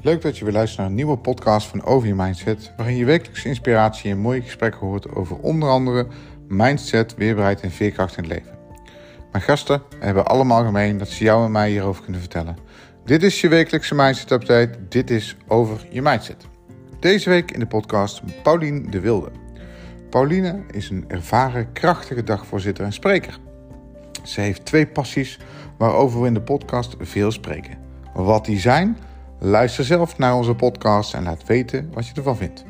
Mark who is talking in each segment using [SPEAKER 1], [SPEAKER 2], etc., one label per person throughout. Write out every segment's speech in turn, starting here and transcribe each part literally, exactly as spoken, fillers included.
[SPEAKER 1] Leuk dat je weer luistert naar een nieuwe podcast van Over Je Mindset, waarin je wekelijks inspiratie en mooie gesprekken hoort over onder andere mindset, weerbaarheid en veerkracht in het leven. Mijn gasten hebben allemaal gemeen dat ze jou en mij hierover kunnen vertellen. Dit is je wekelijkse Mindset Update, dit is Over Je Mindset. Deze week in de podcast Paulien de Wilde. Pauline is een ervaren, krachtige dagvoorzitter en spreker. Ze heeft twee passies waarover we in de podcast veel spreken. Wat die zijn? Luister zelf naar onze podcast en laat weten wat je ervan vindt.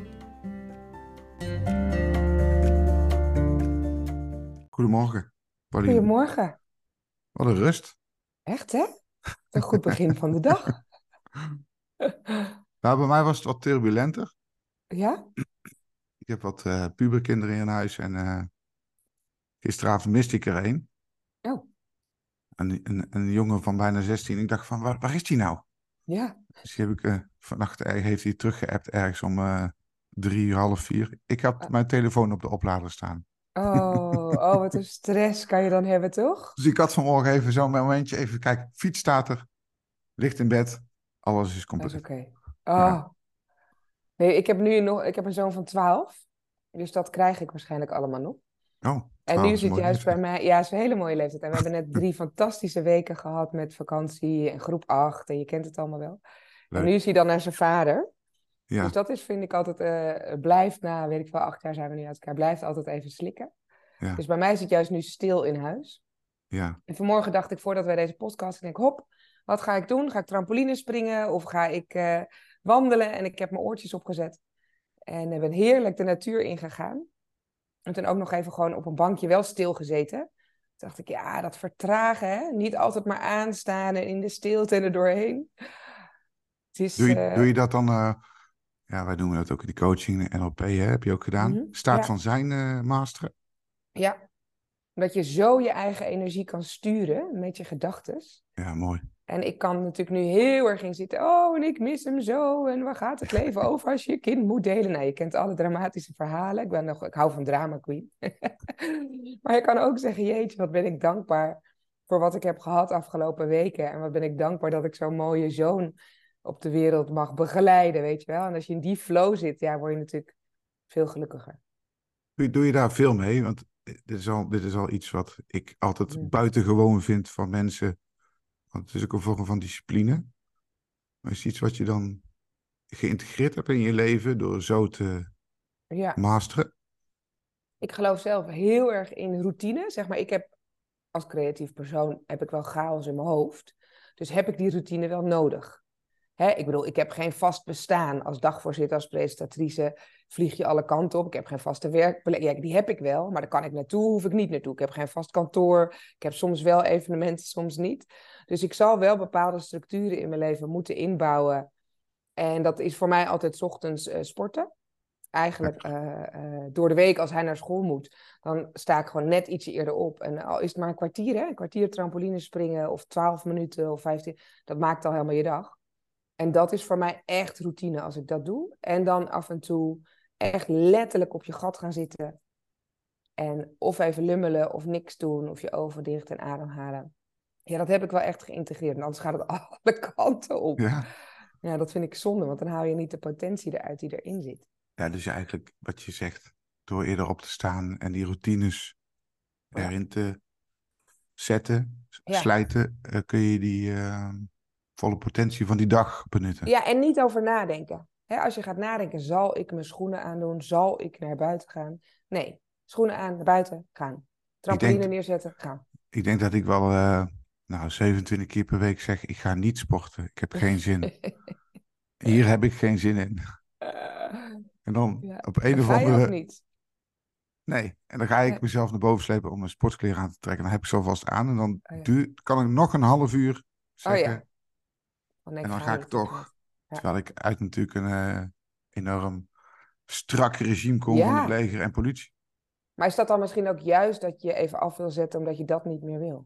[SPEAKER 1] Goedemorgen, Pauline.
[SPEAKER 2] Goedemorgen.
[SPEAKER 1] Wat een rust.
[SPEAKER 2] Echt, hè? Een goed begin van de dag.
[SPEAKER 1] Nou, bij mij was het wat turbulenter.
[SPEAKER 2] Ja?
[SPEAKER 1] Ik heb wat uh, puberkinderen in huis en uh, gisteravond miste ik er een.
[SPEAKER 2] Oh.
[SPEAKER 1] Een, een, een jongen van bijna zestien. Ik dacht van, waar, waar is die nou?
[SPEAKER 2] Ja.
[SPEAKER 1] Dus die heb ik, uh, vannacht heeft hij teruggeappt ergens om uh, drie uur, half vier. Ik had
[SPEAKER 2] Uh.
[SPEAKER 1] mijn telefoon op de oplader staan.
[SPEAKER 2] Oh, oh, wat een stress kan je dan hebben, toch?
[SPEAKER 1] Dus ik had vanmorgen even zo'n momentje, even kijken, fiets staat er, ligt in bed, alles is compleet.
[SPEAKER 2] Dat is oké. Okay. Oh. Ja. Nee, ik heb nu nog, ik heb een zoon van twaalf, dus dat krijg ik waarschijnlijk allemaal nog.
[SPEAKER 1] Oh,
[SPEAKER 2] en nu is het juist
[SPEAKER 1] leeftijd.
[SPEAKER 2] bij mij, ja, het is een hele mooie leeftijd. En we hebben net drie fantastische weken gehad met vakantie en groep acht, en je kent het allemaal wel. Leuk. En nu is hij dan naar zijn vader. Ja. Dus dat is, vind ik altijd, uh, blijft na, weet ik wel, acht jaar zijn we nu uit elkaar, blijft altijd even slikken. Ja. Dus bij mij is het juist nu stil in huis.
[SPEAKER 1] Ja.
[SPEAKER 2] En vanmorgen dacht ik, voordat wij deze podcast, ik denk, hop, wat ga ik doen? Ga ik trampoline springen of ga ik uh, wandelen? En ik heb mijn oortjes opgezet. En ik ben heerlijk de natuur ingegaan. En toen ook nog even gewoon op een bankje wel stilgezeten. Toen dacht ik, ja, dat vertragen, hè? Niet altijd maar aanstaan en in de stilte en er doorheen.
[SPEAKER 1] Het is, doe, je, uh... doe je dat dan... Uh... Ja, wij noemen dat ook in de coaching, N L P, hè? Heb je ook gedaan. Mm-hmm. Staat ja. van zijn uh, masteren.
[SPEAKER 2] Ja, dat je zo je eigen energie kan sturen met je gedachtes.
[SPEAKER 1] Ja, mooi.
[SPEAKER 2] En ik kan natuurlijk nu heel erg in zitten. Oh, en ik mis hem zo. En waar gaat het leven over als je je kind moet delen? Nou, je kent alle dramatische verhalen. Ik, ben nog, ik hou van drama queen. Maar je kan ook zeggen, jeetje, wat ben ik dankbaar voor wat ik heb gehad afgelopen weken. En wat ben ik dankbaar dat ik zo'n mooie zoon op de wereld mag begeleiden, weet je wel. En als je in die flow zit, ja, word je natuurlijk veel gelukkiger.
[SPEAKER 1] Doe je daar veel mee? Want dit is al, dit is al iets wat ik altijd hmm. buitengewoon vind van mensen. Want het is ook een vorm van discipline. Maar is het iets wat je dan geïntegreerd hebt in je leven door zo te ja. masteren?
[SPEAKER 2] Ik geloof zelf heel erg in routine. Zeg maar, ik heb als creatief persoon heb ik wel chaos in mijn hoofd. Dus heb ik die routine wel nodig. Hè, ik bedoel, ik heb geen vast bestaan. Als dagvoorzitter, als presentatrice vlieg je alle kanten op. Ik heb geen vaste werkplek. Ja, die heb ik wel, maar daar kan ik naartoe, hoef ik niet naartoe. Ik heb geen vast kantoor. Ik heb soms wel evenementen, soms niet. Dus ik zal wel bepaalde structuren in mijn leven moeten inbouwen. En dat is voor mij altijd 's ochtends uh, sporten. Eigenlijk uh, uh, door de week als hij naar school moet, dan sta ik gewoon net ietsje eerder op. En al is het maar een kwartier, hè? Een kwartier trampoline springen of twaalf minuten of vijftien. Dat maakt al helemaal je dag. En dat is voor mij echt routine als ik dat doe. En dan af en toe echt letterlijk op je gat gaan zitten. En of even lummelen of niks doen of je ogen dicht en ademhalen. Ja, dat heb ik wel echt geïntegreerd. En anders gaat het alle kanten op.
[SPEAKER 1] Ja.
[SPEAKER 2] Ja, dat vind ik zonde, want dan haal je niet de potentie eruit die erin zit.
[SPEAKER 1] Ja, dus eigenlijk wat je zegt, door eerder op te staan en die routines ja. erin te zetten, ja. slijten, uh, kun je die uh, volle potentie van die dag benutten.
[SPEAKER 2] Ja, en niet over nadenken. Hè, als je gaat nadenken, zal ik mijn schoenen aandoen? Zal ik naar buiten gaan? Nee, schoenen aan, naar buiten, gaan. Trampoline denk, neerzetten, gaan.
[SPEAKER 1] Ik denk dat ik wel uh, nou, zevenentwintig keer per week zeg, ik ga niet sporten. Ik heb geen zin. Hier heb ik geen zin in. En dan ja. op een of andere...
[SPEAKER 2] Ga je ook niet?
[SPEAKER 1] Nee, en dan ga ik nee. mezelf naar boven slepen om mijn sportkleren aan te trekken. Dan heb ik ze alvast aan en dan oh, ja. duur, kan ik nog een half uur zeggen. Oh, ja. oh, nee, en dan ga ik toch, ja. terwijl ik uit natuurlijk een uh, enorm strak regime kom ja. van het leger en politie.
[SPEAKER 2] Maar is dat dan misschien ook juist dat je even af wil zetten omdat je dat niet meer wil?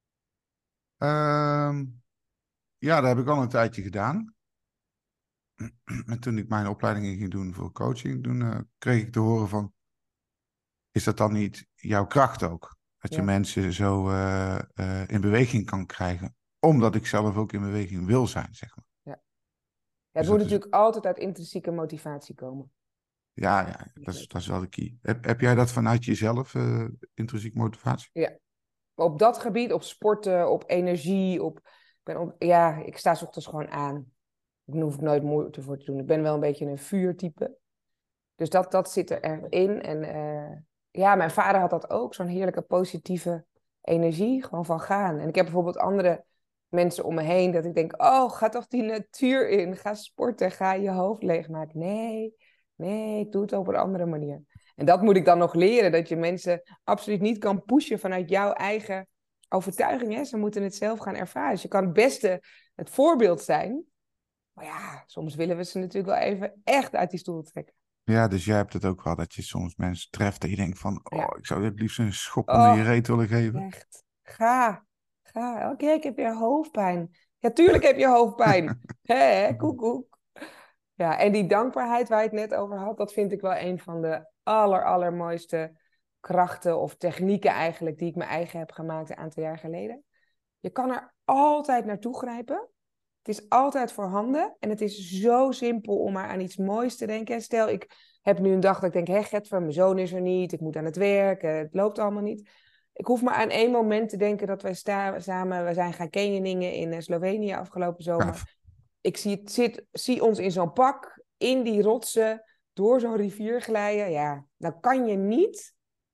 [SPEAKER 1] Uh, ja, dat heb ik al een tijdje gedaan. En toen ik mijn opleidingen ging doen voor coaching, toen uh, kreeg ik te horen van, is dat dan niet jouw kracht ook? Dat je ja. mensen zo uh, uh, in beweging kan krijgen. Omdat ik zelf ook in beweging wil zijn, zeg maar.
[SPEAKER 2] Ja, het
[SPEAKER 1] Dus
[SPEAKER 2] moet
[SPEAKER 1] dat is,
[SPEAKER 2] natuurlijk altijd uit intrinsieke motivatie komen.
[SPEAKER 1] ja, ja dat, is, dat is wel de key. Heb, heb jij dat vanuit jezelf, uh, intrinsiek motivatie?
[SPEAKER 2] Ja, op dat gebied, op sporten, op energie, op, ik ben op ja, ik sta 's ochtends gewoon aan. Daar hoef ik nooit moeite voor te doen. Ik ben wel een beetje een vuurtype. Dus dat, dat zit er erin. En uh, ja, mijn vader had dat ook, zo'n heerlijke positieve energie, gewoon van gaan. En ik heb bijvoorbeeld andere mensen om me heen, dat ik denk, oh, ga toch die natuur in, ga sporten, ga je hoofd leegmaken. Nee, nee, ik doe het op een andere manier. En dat moet ik dan nog leren, dat je mensen absoluut niet kan pushen vanuit jouw eigen overtuiging. Hè? Ze moeten het zelf gaan ervaren. Dus je kan het beste het voorbeeld zijn. Maar ja, soms willen we ze natuurlijk wel even echt uit die stoel trekken.
[SPEAKER 1] Ja, dus jij hebt het ook wel dat je soms mensen treft en je denkt van,
[SPEAKER 2] Ja.
[SPEAKER 1] oh, ik zou het liefst een schop onder je
[SPEAKER 2] Oh,
[SPEAKER 1] reet willen geven.
[SPEAKER 2] echt. Ga. Ga. Oké, ik heb weer hoofdpijn. Ja, tuurlijk heb je hoofdpijn. Hé, koek, koek. Ja, en die dankbaarheid waar je het net over had, dat vind ik wel een van de aller, allermooiste krachten of technieken eigenlijk die ik mijn eigen heb gemaakt een aantal jaar geleden. Je kan er altijd naartoe grijpen. Het is altijd voorhanden en het is zo simpel om maar aan iets moois te denken. Stel, ik heb nu een dag dat ik denk, hé Getver, mijn zoon is er niet, ik moet aan het werk, het loopt allemaal niet. Ik hoef maar aan één moment te denken dat wij sta- samen, we zijn gaan canyoningen in Slovenië afgelopen zomer.
[SPEAKER 1] Gaaf.
[SPEAKER 2] Ik zie, het, zit, zie ons in zo'n pak, in die rotsen, door zo'n rivier glijden. Ja, dan kan je niet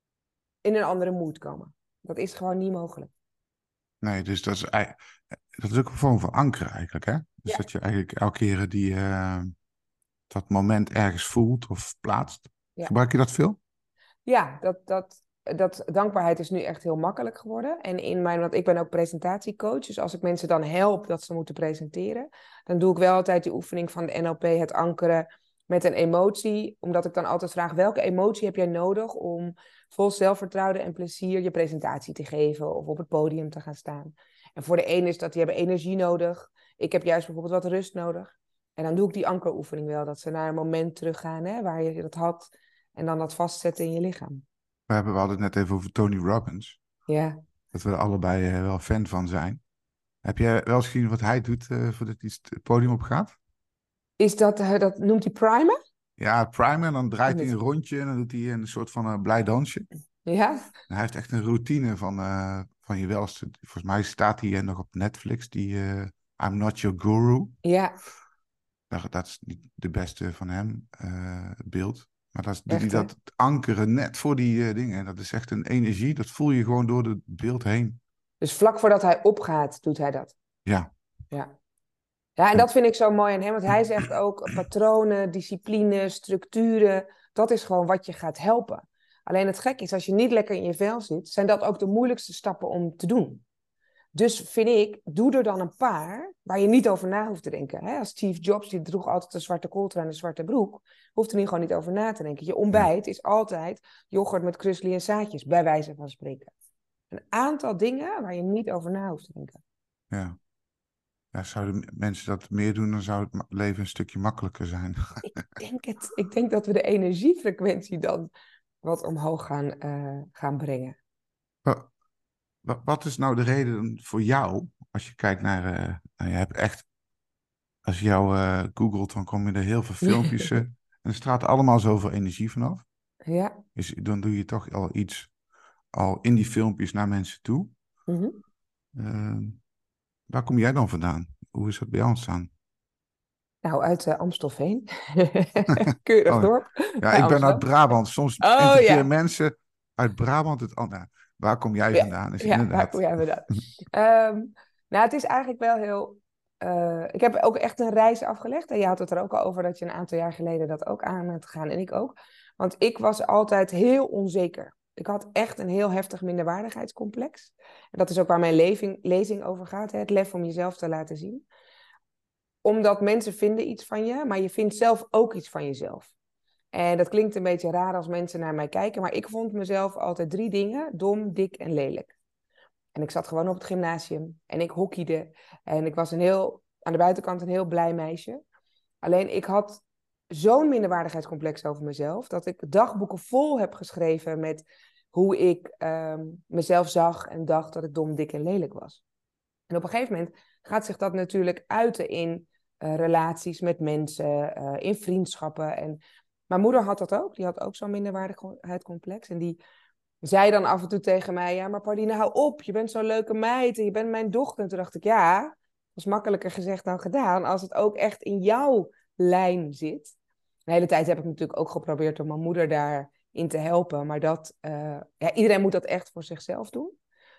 [SPEAKER 2] in een andere mood komen. Dat is gewoon niet mogelijk.
[SPEAKER 1] Nee, dus dat is, ei- dat is ook een vorm van anker eigenlijk, hè? Dus
[SPEAKER 2] Ja.
[SPEAKER 1] dat je eigenlijk elke keer die, eh, dat moment ergens voelt of plaatst.
[SPEAKER 2] Ja.
[SPEAKER 1] Gebruik je dat veel?
[SPEAKER 2] Ja, dat, dat, dat dankbaarheid is nu echt heel makkelijk geworden. En in mijn, want ik ben ook presentatiecoach, dus als ik mensen dan help dat ze moeten presenteren, dan doe ik wel altijd die oefening van de N L P, het ankeren met een emotie, omdat ik dan altijd vraag, welke emotie heb jij nodig om vol zelfvertrouwen en plezier je presentatie te geven of op het podium te gaan staan. En voor de een is dat die hebben energie nodig. Ik heb juist bijvoorbeeld wat rust nodig. En dan doe ik die ankeroefening wel, dat ze naar een moment teruggaan, hè, waar je dat had. En dan dat vastzetten in je lichaam.
[SPEAKER 1] We, hebben, we hadden het net even over Tony Robbins.
[SPEAKER 2] Ja.
[SPEAKER 1] Dat we er allebei uh, wel fan van zijn. Heb jij wel eens gezien wat hij doet uh, voordat hij het podium op gaat?
[SPEAKER 2] Is dat, uh, dat noemt hij primer?
[SPEAKER 1] Ja, primer. En dan draait hij
[SPEAKER 2] Niet.
[SPEAKER 1] een rondje en dan doet hij een soort van uh, blij dansje.
[SPEAKER 2] Ja?
[SPEAKER 1] En hij heeft echt een routine van, uh, van je welste. Volgens mij staat hij uh, nog op Netflix, die uh, I'm Not Your Guru.
[SPEAKER 2] Ja.
[SPEAKER 1] Dat, dat is niet de beste van hem, uh, het beeld. Maar dat is, doet hij
[SPEAKER 2] Echt, hè?
[SPEAKER 1] dat ankeren net voor die uh, dingen. En dat is echt een energie, dat voel je gewoon door het beeld heen.
[SPEAKER 2] Dus vlak voordat hij opgaat, doet hij dat.
[SPEAKER 1] Ja.
[SPEAKER 2] Ja. Ja, en dat vind ik zo mooi aan hem. Want hij zegt ook patronen, discipline, structuren. Dat is gewoon wat je gaat helpen. Alleen het gek is, als je niet lekker in je vel zit, zijn dat ook de moeilijkste stappen om te doen. Dus vind ik, doe er dan een paar waar je niet over na hoeft te denken. Hè? Als Steve Jobs, die droeg altijd een zwarte coltra en een zwarte broek, hoeft er niet gewoon niet over na te denken. Je ontbijt is altijd yoghurt met krusli en zaadjes, bij wijze van spreken. Een aantal dingen waar je niet over na hoeft te denken.
[SPEAKER 1] Ja. Ja, zouden mensen dat meer doen, dan zou het leven een stukje makkelijker zijn.
[SPEAKER 2] Ik denk het. Ik denk dat we de energiefrequentie dan wat omhoog gaan, uh, gaan brengen.
[SPEAKER 1] Wat, wat is nou de reden voor jou, als je kijkt naar... Uh, nou, je hebt echt... Als je jou uh, googelt, dan kom je er heel veel filmpjes... Uh, en er straalt allemaal zoveel energie vanaf.
[SPEAKER 2] Ja.
[SPEAKER 1] Dus dan doe je toch al iets... al in die filmpjes naar mensen toe.
[SPEAKER 2] Mm-hmm.
[SPEAKER 1] Uh, waar kom jij dan vandaan? Hoe is dat bij jou ontstaan?
[SPEAKER 2] Nou, uit uh, Amstelveen. Keurig
[SPEAKER 1] oh,
[SPEAKER 2] dorp.
[SPEAKER 1] ja, ik ben uit Brabant. Soms
[SPEAKER 2] oh,
[SPEAKER 1] interviewen
[SPEAKER 2] ja.
[SPEAKER 1] mensen uit Brabant. Het, oh, nou, waar kom jij
[SPEAKER 2] ja,
[SPEAKER 1] vandaan? Is
[SPEAKER 2] ja,
[SPEAKER 1] inderdaad...
[SPEAKER 2] waar kom jij vandaan? um, nou, het is eigenlijk wel heel... Uh, ik heb ook echt een reis afgelegd. En je had het er ook al over dat je een aantal jaar geleden dat ook aan hebt gegaan. En ik ook. Want ik was altijd heel onzeker. Ik had echt een heel heftig minderwaardigheidscomplex. En dat is ook waar mijn lezing, lezing over gaat. Hè? Het lef om jezelf te laten zien. Omdat mensen vinden iets van je, maar je vindt zelf ook iets van jezelf. En dat klinkt een beetje raar als mensen naar mij kijken, maar ik vond mezelf altijd drie dingen: dom, dik en lelijk. En ik zat gewoon op het gymnasium en ik hockeyde. En ik was een heel, aan de buitenkant een heel blij meisje. Alleen ik had zo'n minderwaardigheidscomplex over mezelf, dat ik dagboeken vol heb geschreven met hoe ik um, mezelf zag en dacht dat ik dom, dik en lelijk was. En op een gegeven moment gaat zich dat natuurlijk uiten in uh, relaties met mensen, uh, in vriendschappen. En mijn moeder had dat ook. Die had ook zo'n minderwaardigheidscomplex. En die zei dan af en toe tegen mij, ja, maar Pauline, hou op. Je bent zo'n leuke meid en je bent mijn dochter. En toen dacht ik, ja, dat is makkelijker gezegd dan gedaan. Als het ook echt in jouw lijn zit. De hele tijd heb ik natuurlijk ook geprobeerd om mijn moeder daarin te helpen. Maar dat, uh, ja, iedereen moet dat echt voor zichzelf doen.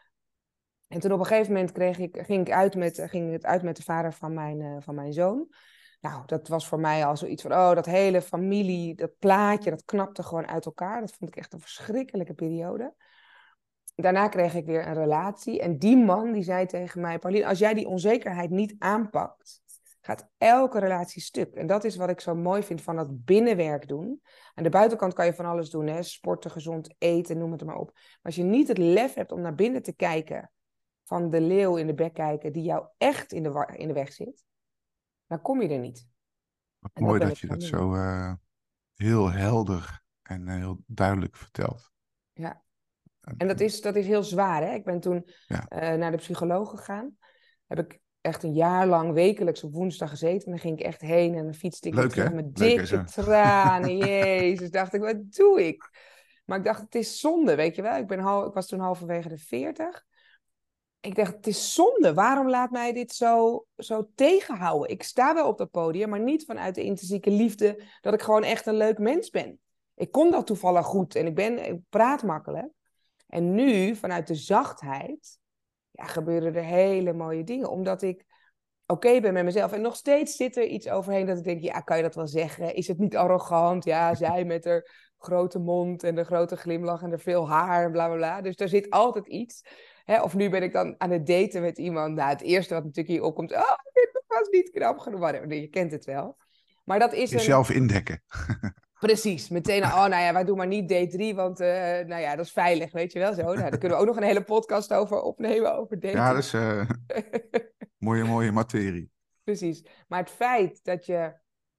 [SPEAKER 2] En toen op een gegeven moment kreeg ik, ging, ik uit met, ging het uit met de vader van mijn, uh, van mijn zoon. Nou, dat was voor mij al zoiets van, oh, dat hele familie, dat plaatje, dat knapte gewoon uit elkaar. Dat vond ik echt een verschrikkelijke periode. Daarna kreeg ik weer een relatie. En die man die zei tegen mij, Pauline, als jij die onzekerheid niet aanpakt, gaat elke relatie stuk. En dat is wat ik zo mooi vind van dat binnenwerk doen. Aan de buitenkant kan je van alles doen, hè? Sporten, gezond eten, noem het er maar op. Maar als je niet het lef hebt om naar binnen te kijken, van de leeuw in de bek kijken, die jou echt in de, war, in de weg zit, dan kom je er niet.
[SPEAKER 1] Wat
[SPEAKER 2] en
[SPEAKER 1] mooi
[SPEAKER 2] dat,
[SPEAKER 1] dat je dat zo uh, heel helder en uh, heel duidelijk vertelt.
[SPEAKER 2] Ja, en dat is, dat is heel zwaar, hè? Ik ben toen
[SPEAKER 1] ja.
[SPEAKER 2] uh, naar de psycholoog gegaan. Heb ik echt een jaar lang wekelijks op woensdag gezeten. En dan ging ik echt heen en dan fietste ik
[SPEAKER 1] Leuk,
[SPEAKER 2] terug
[SPEAKER 1] hè?
[SPEAKER 2] met
[SPEAKER 1] Leuk,
[SPEAKER 2] dikke
[SPEAKER 1] hè,
[SPEAKER 2] tranen. Jezus, dacht ik, wat doe ik? Maar ik dacht, het is zonde, weet je wel. Ik, ben hal, ik was toen halverwege de veertig. Ik dacht, het is zonde. Waarom laat mij dit zo, zo tegenhouden? Ik sta wel op dat podium, maar niet vanuit de intrinsieke liefde dat ik gewoon echt een leuk mens ben. Ik kon dat toevallig goed en ik, ben, ik praat makkelijk. En nu, vanuit de zachtheid, ja, gebeuren er hele mooie dingen. Omdat ik oké okay ben met mezelf. En nog steeds zit er iets overheen dat ik denk, ja, kan je dat wel zeggen? Is het niet arrogant? Ja, zij met haar grote mond en de grote glimlach en er veel haar en bla bla bla. Dus er zit altijd iets. Hè, of nu ben ik dan aan het daten met iemand. Nou, het eerste wat natuurlijk hier opkomt, oh, dit was niet knap genoeg. Je kent het wel. Maar dat is
[SPEAKER 1] jezelf
[SPEAKER 2] een...
[SPEAKER 1] indekken.
[SPEAKER 2] Precies, meteen, oh nou ja, wij doen maar niet date drie, want uh, nou ja, dat is veilig, weet je wel zo. Nou, daar kunnen we ook nog een hele podcast over opnemen, over dating.
[SPEAKER 1] Ja, dat is uh, mooie, mooie materie.
[SPEAKER 2] Precies, maar het feit dat je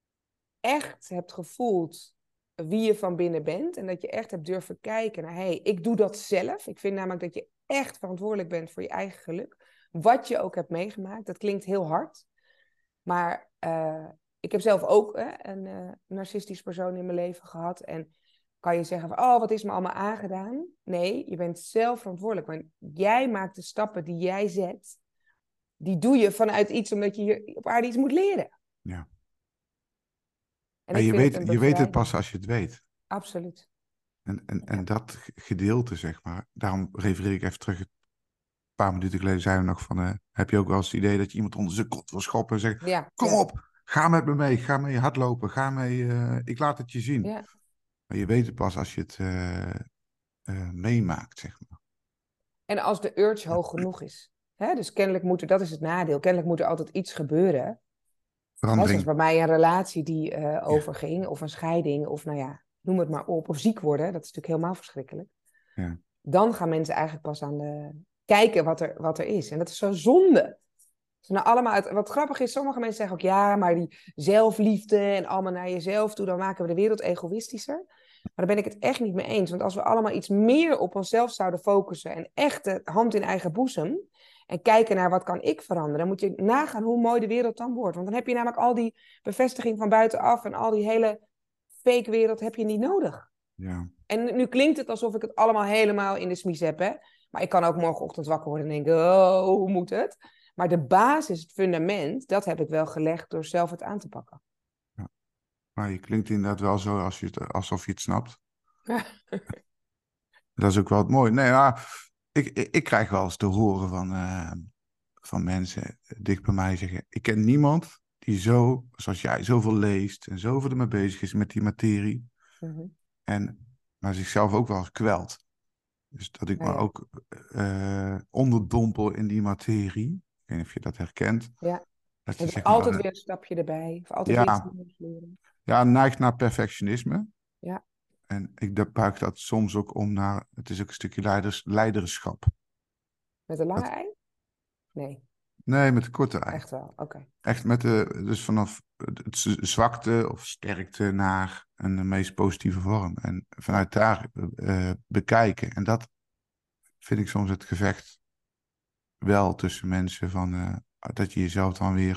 [SPEAKER 2] echt hebt gevoeld wie je van binnen bent en dat je echt hebt durven kijken naar, hé, hey, ik doe dat zelf. Ik vind namelijk dat je echt verantwoordelijk bent voor je eigen geluk. Wat je ook hebt meegemaakt, dat klinkt heel hard, maar... Uh, Ik heb zelf ook hè, een uh, narcistisch persoon in mijn leven gehad. En kan je zeggen van, oh, wat is me allemaal aangedaan? Nee, je bent zelf verantwoordelijk. Want jij maakt de stappen die jij zet. Die doe je vanuit iets omdat je hier op aarde iets moet leren.
[SPEAKER 1] Ja.
[SPEAKER 2] En
[SPEAKER 1] ja
[SPEAKER 2] ik
[SPEAKER 1] je,
[SPEAKER 2] vind
[SPEAKER 1] weet,
[SPEAKER 2] het
[SPEAKER 1] je weet het pas als je het weet.
[SPEAKER 2] Absoluut.
[SPEAKER 1] En, en,
[SPEAKER 2] Ja.
[SPEAKER 1] en dat gedeelte, zeg maar, daarom refereer ik even terug. Een paar minuten geleden zeiden we nog van, uh, heb je ook wel eens het idee dat je iemand onder zijn kont wil schoppen en zeggen,
[SPEAKER 2] Ja,
[SPEAKER 1] kom
[SPEAKER 2] ja.
[SPEAKER 1] op, ga met me mee, ga mee hardlopen, ga mee, uh, ik laat het je zien.
[SPEAKER 2] Ja.
[SPEAKER 1] Maar je weet het pas als je het uh, uh, meemaakt, zeg maar.
[SPEAKER 2] En als de urge hoog genoeg is. Hè? Dus kennelijk moet er, dat is het nadeel, kennelijk moet er altijd iets gebeuren. Hè, zoals bij mij een relatie die uh, overging, ja. Of een scheiding, of nou ja, noem het maar op. Of ziek worden, dat is natuurlijk helemaal verschrikkelijk.
[SPEAKER 1] Ja.
[SPEAKER 2] Dan gaan mensen eigenlijk pas aan de... kijken wat er, wat er is. En dat is zo zonde. Dus nou allemaal uit... Wat grappig is, sommige mensen zeggen ook, ja, maar die zelfliefde en allemaal naar jezelf toe, dan maken we de wereld egoïstischer. Maar daar ben ik het echt niet mee eens. Want als we allemaal iets meer op onszelf zouden focussen en echt de hand in eigen boezem en kijken naar wat kan ik veranderen, dan moet je nagaan hoe mooi de wereld dan wordt. Want dan heb je namelijk al die bevestiging van buitenaf en al die hele fake wereld heb je niet nodig.
[SPEAKER 1] Ja.
[SPEAKER 2] En nu klinkt het alsof ik het allemaal helemaal in de smies heb, hè? Maar ik kan ook morgenochtend wakker worden en denken, oh, hoe moet het? Maar de basis, het fundament, dat heb ik wel gelegd door zelf het aan te pakken.
[SPEAKER 1] Ja. Maar je klinkt inderdaad wel zo als je het, alsof je het snapt. Dat is ook wel het mooie. Nee, nou, ik, ik, ik krijg wel eens te horen van, uh, van mensen dicht bij mij zeggen, ik ken niemand die zo, zoals jij, zoveel leest en zoveel ermee bezig is met die materie. Mm-hmm. En maar zichzelf ook wel eens kwelt. Dus dat ik
[SPEAKER 2] ja,
[SPEAKER 1] me
[SPEAKER 2] ja.
[SPEAKER 1] ook uh, onderdompel in die materie. Ik weet niet of je dat herkent.
[SPEAKER 2] Ja.
[SPEAKER 1] Dat
[SPEAKER 2] je
[SPEAKER 1] je zegt,
[SPEAKER 2] altijd
[SPEAKER 1] maar,
[SPEAKER 2] weer een stapje erbij. Of altijd
[SPEAKER 1] ja,
[SPEAKER 2] weer iets nieuws leren.
[SPEAKER 1] Ja, neigt naar perfectionisme.
[SPEAKER 2] Ja.
[SPEAKER 1] En ik buig dat soms ook om naar... Het is ook een stukje leiders, leiderschap.
[SPEAKER 2] Met een lange
[SPEAKER 1] dat,
[SPEAKER 2] ei? Nee.
[SPEAKER 1] Nee, met de korte ei.
[SPEAKER 2] Echt wel, oké. Okay.
[SPEAKER 1] Echt met de... Dus vanaf het zwakte of sterkte naar een meest positieve vorm. En vanuit daar uh, bekijken. En dat vind ik soms het gevecht wel tussen mensen van... Uh, dat je jezelf dan weer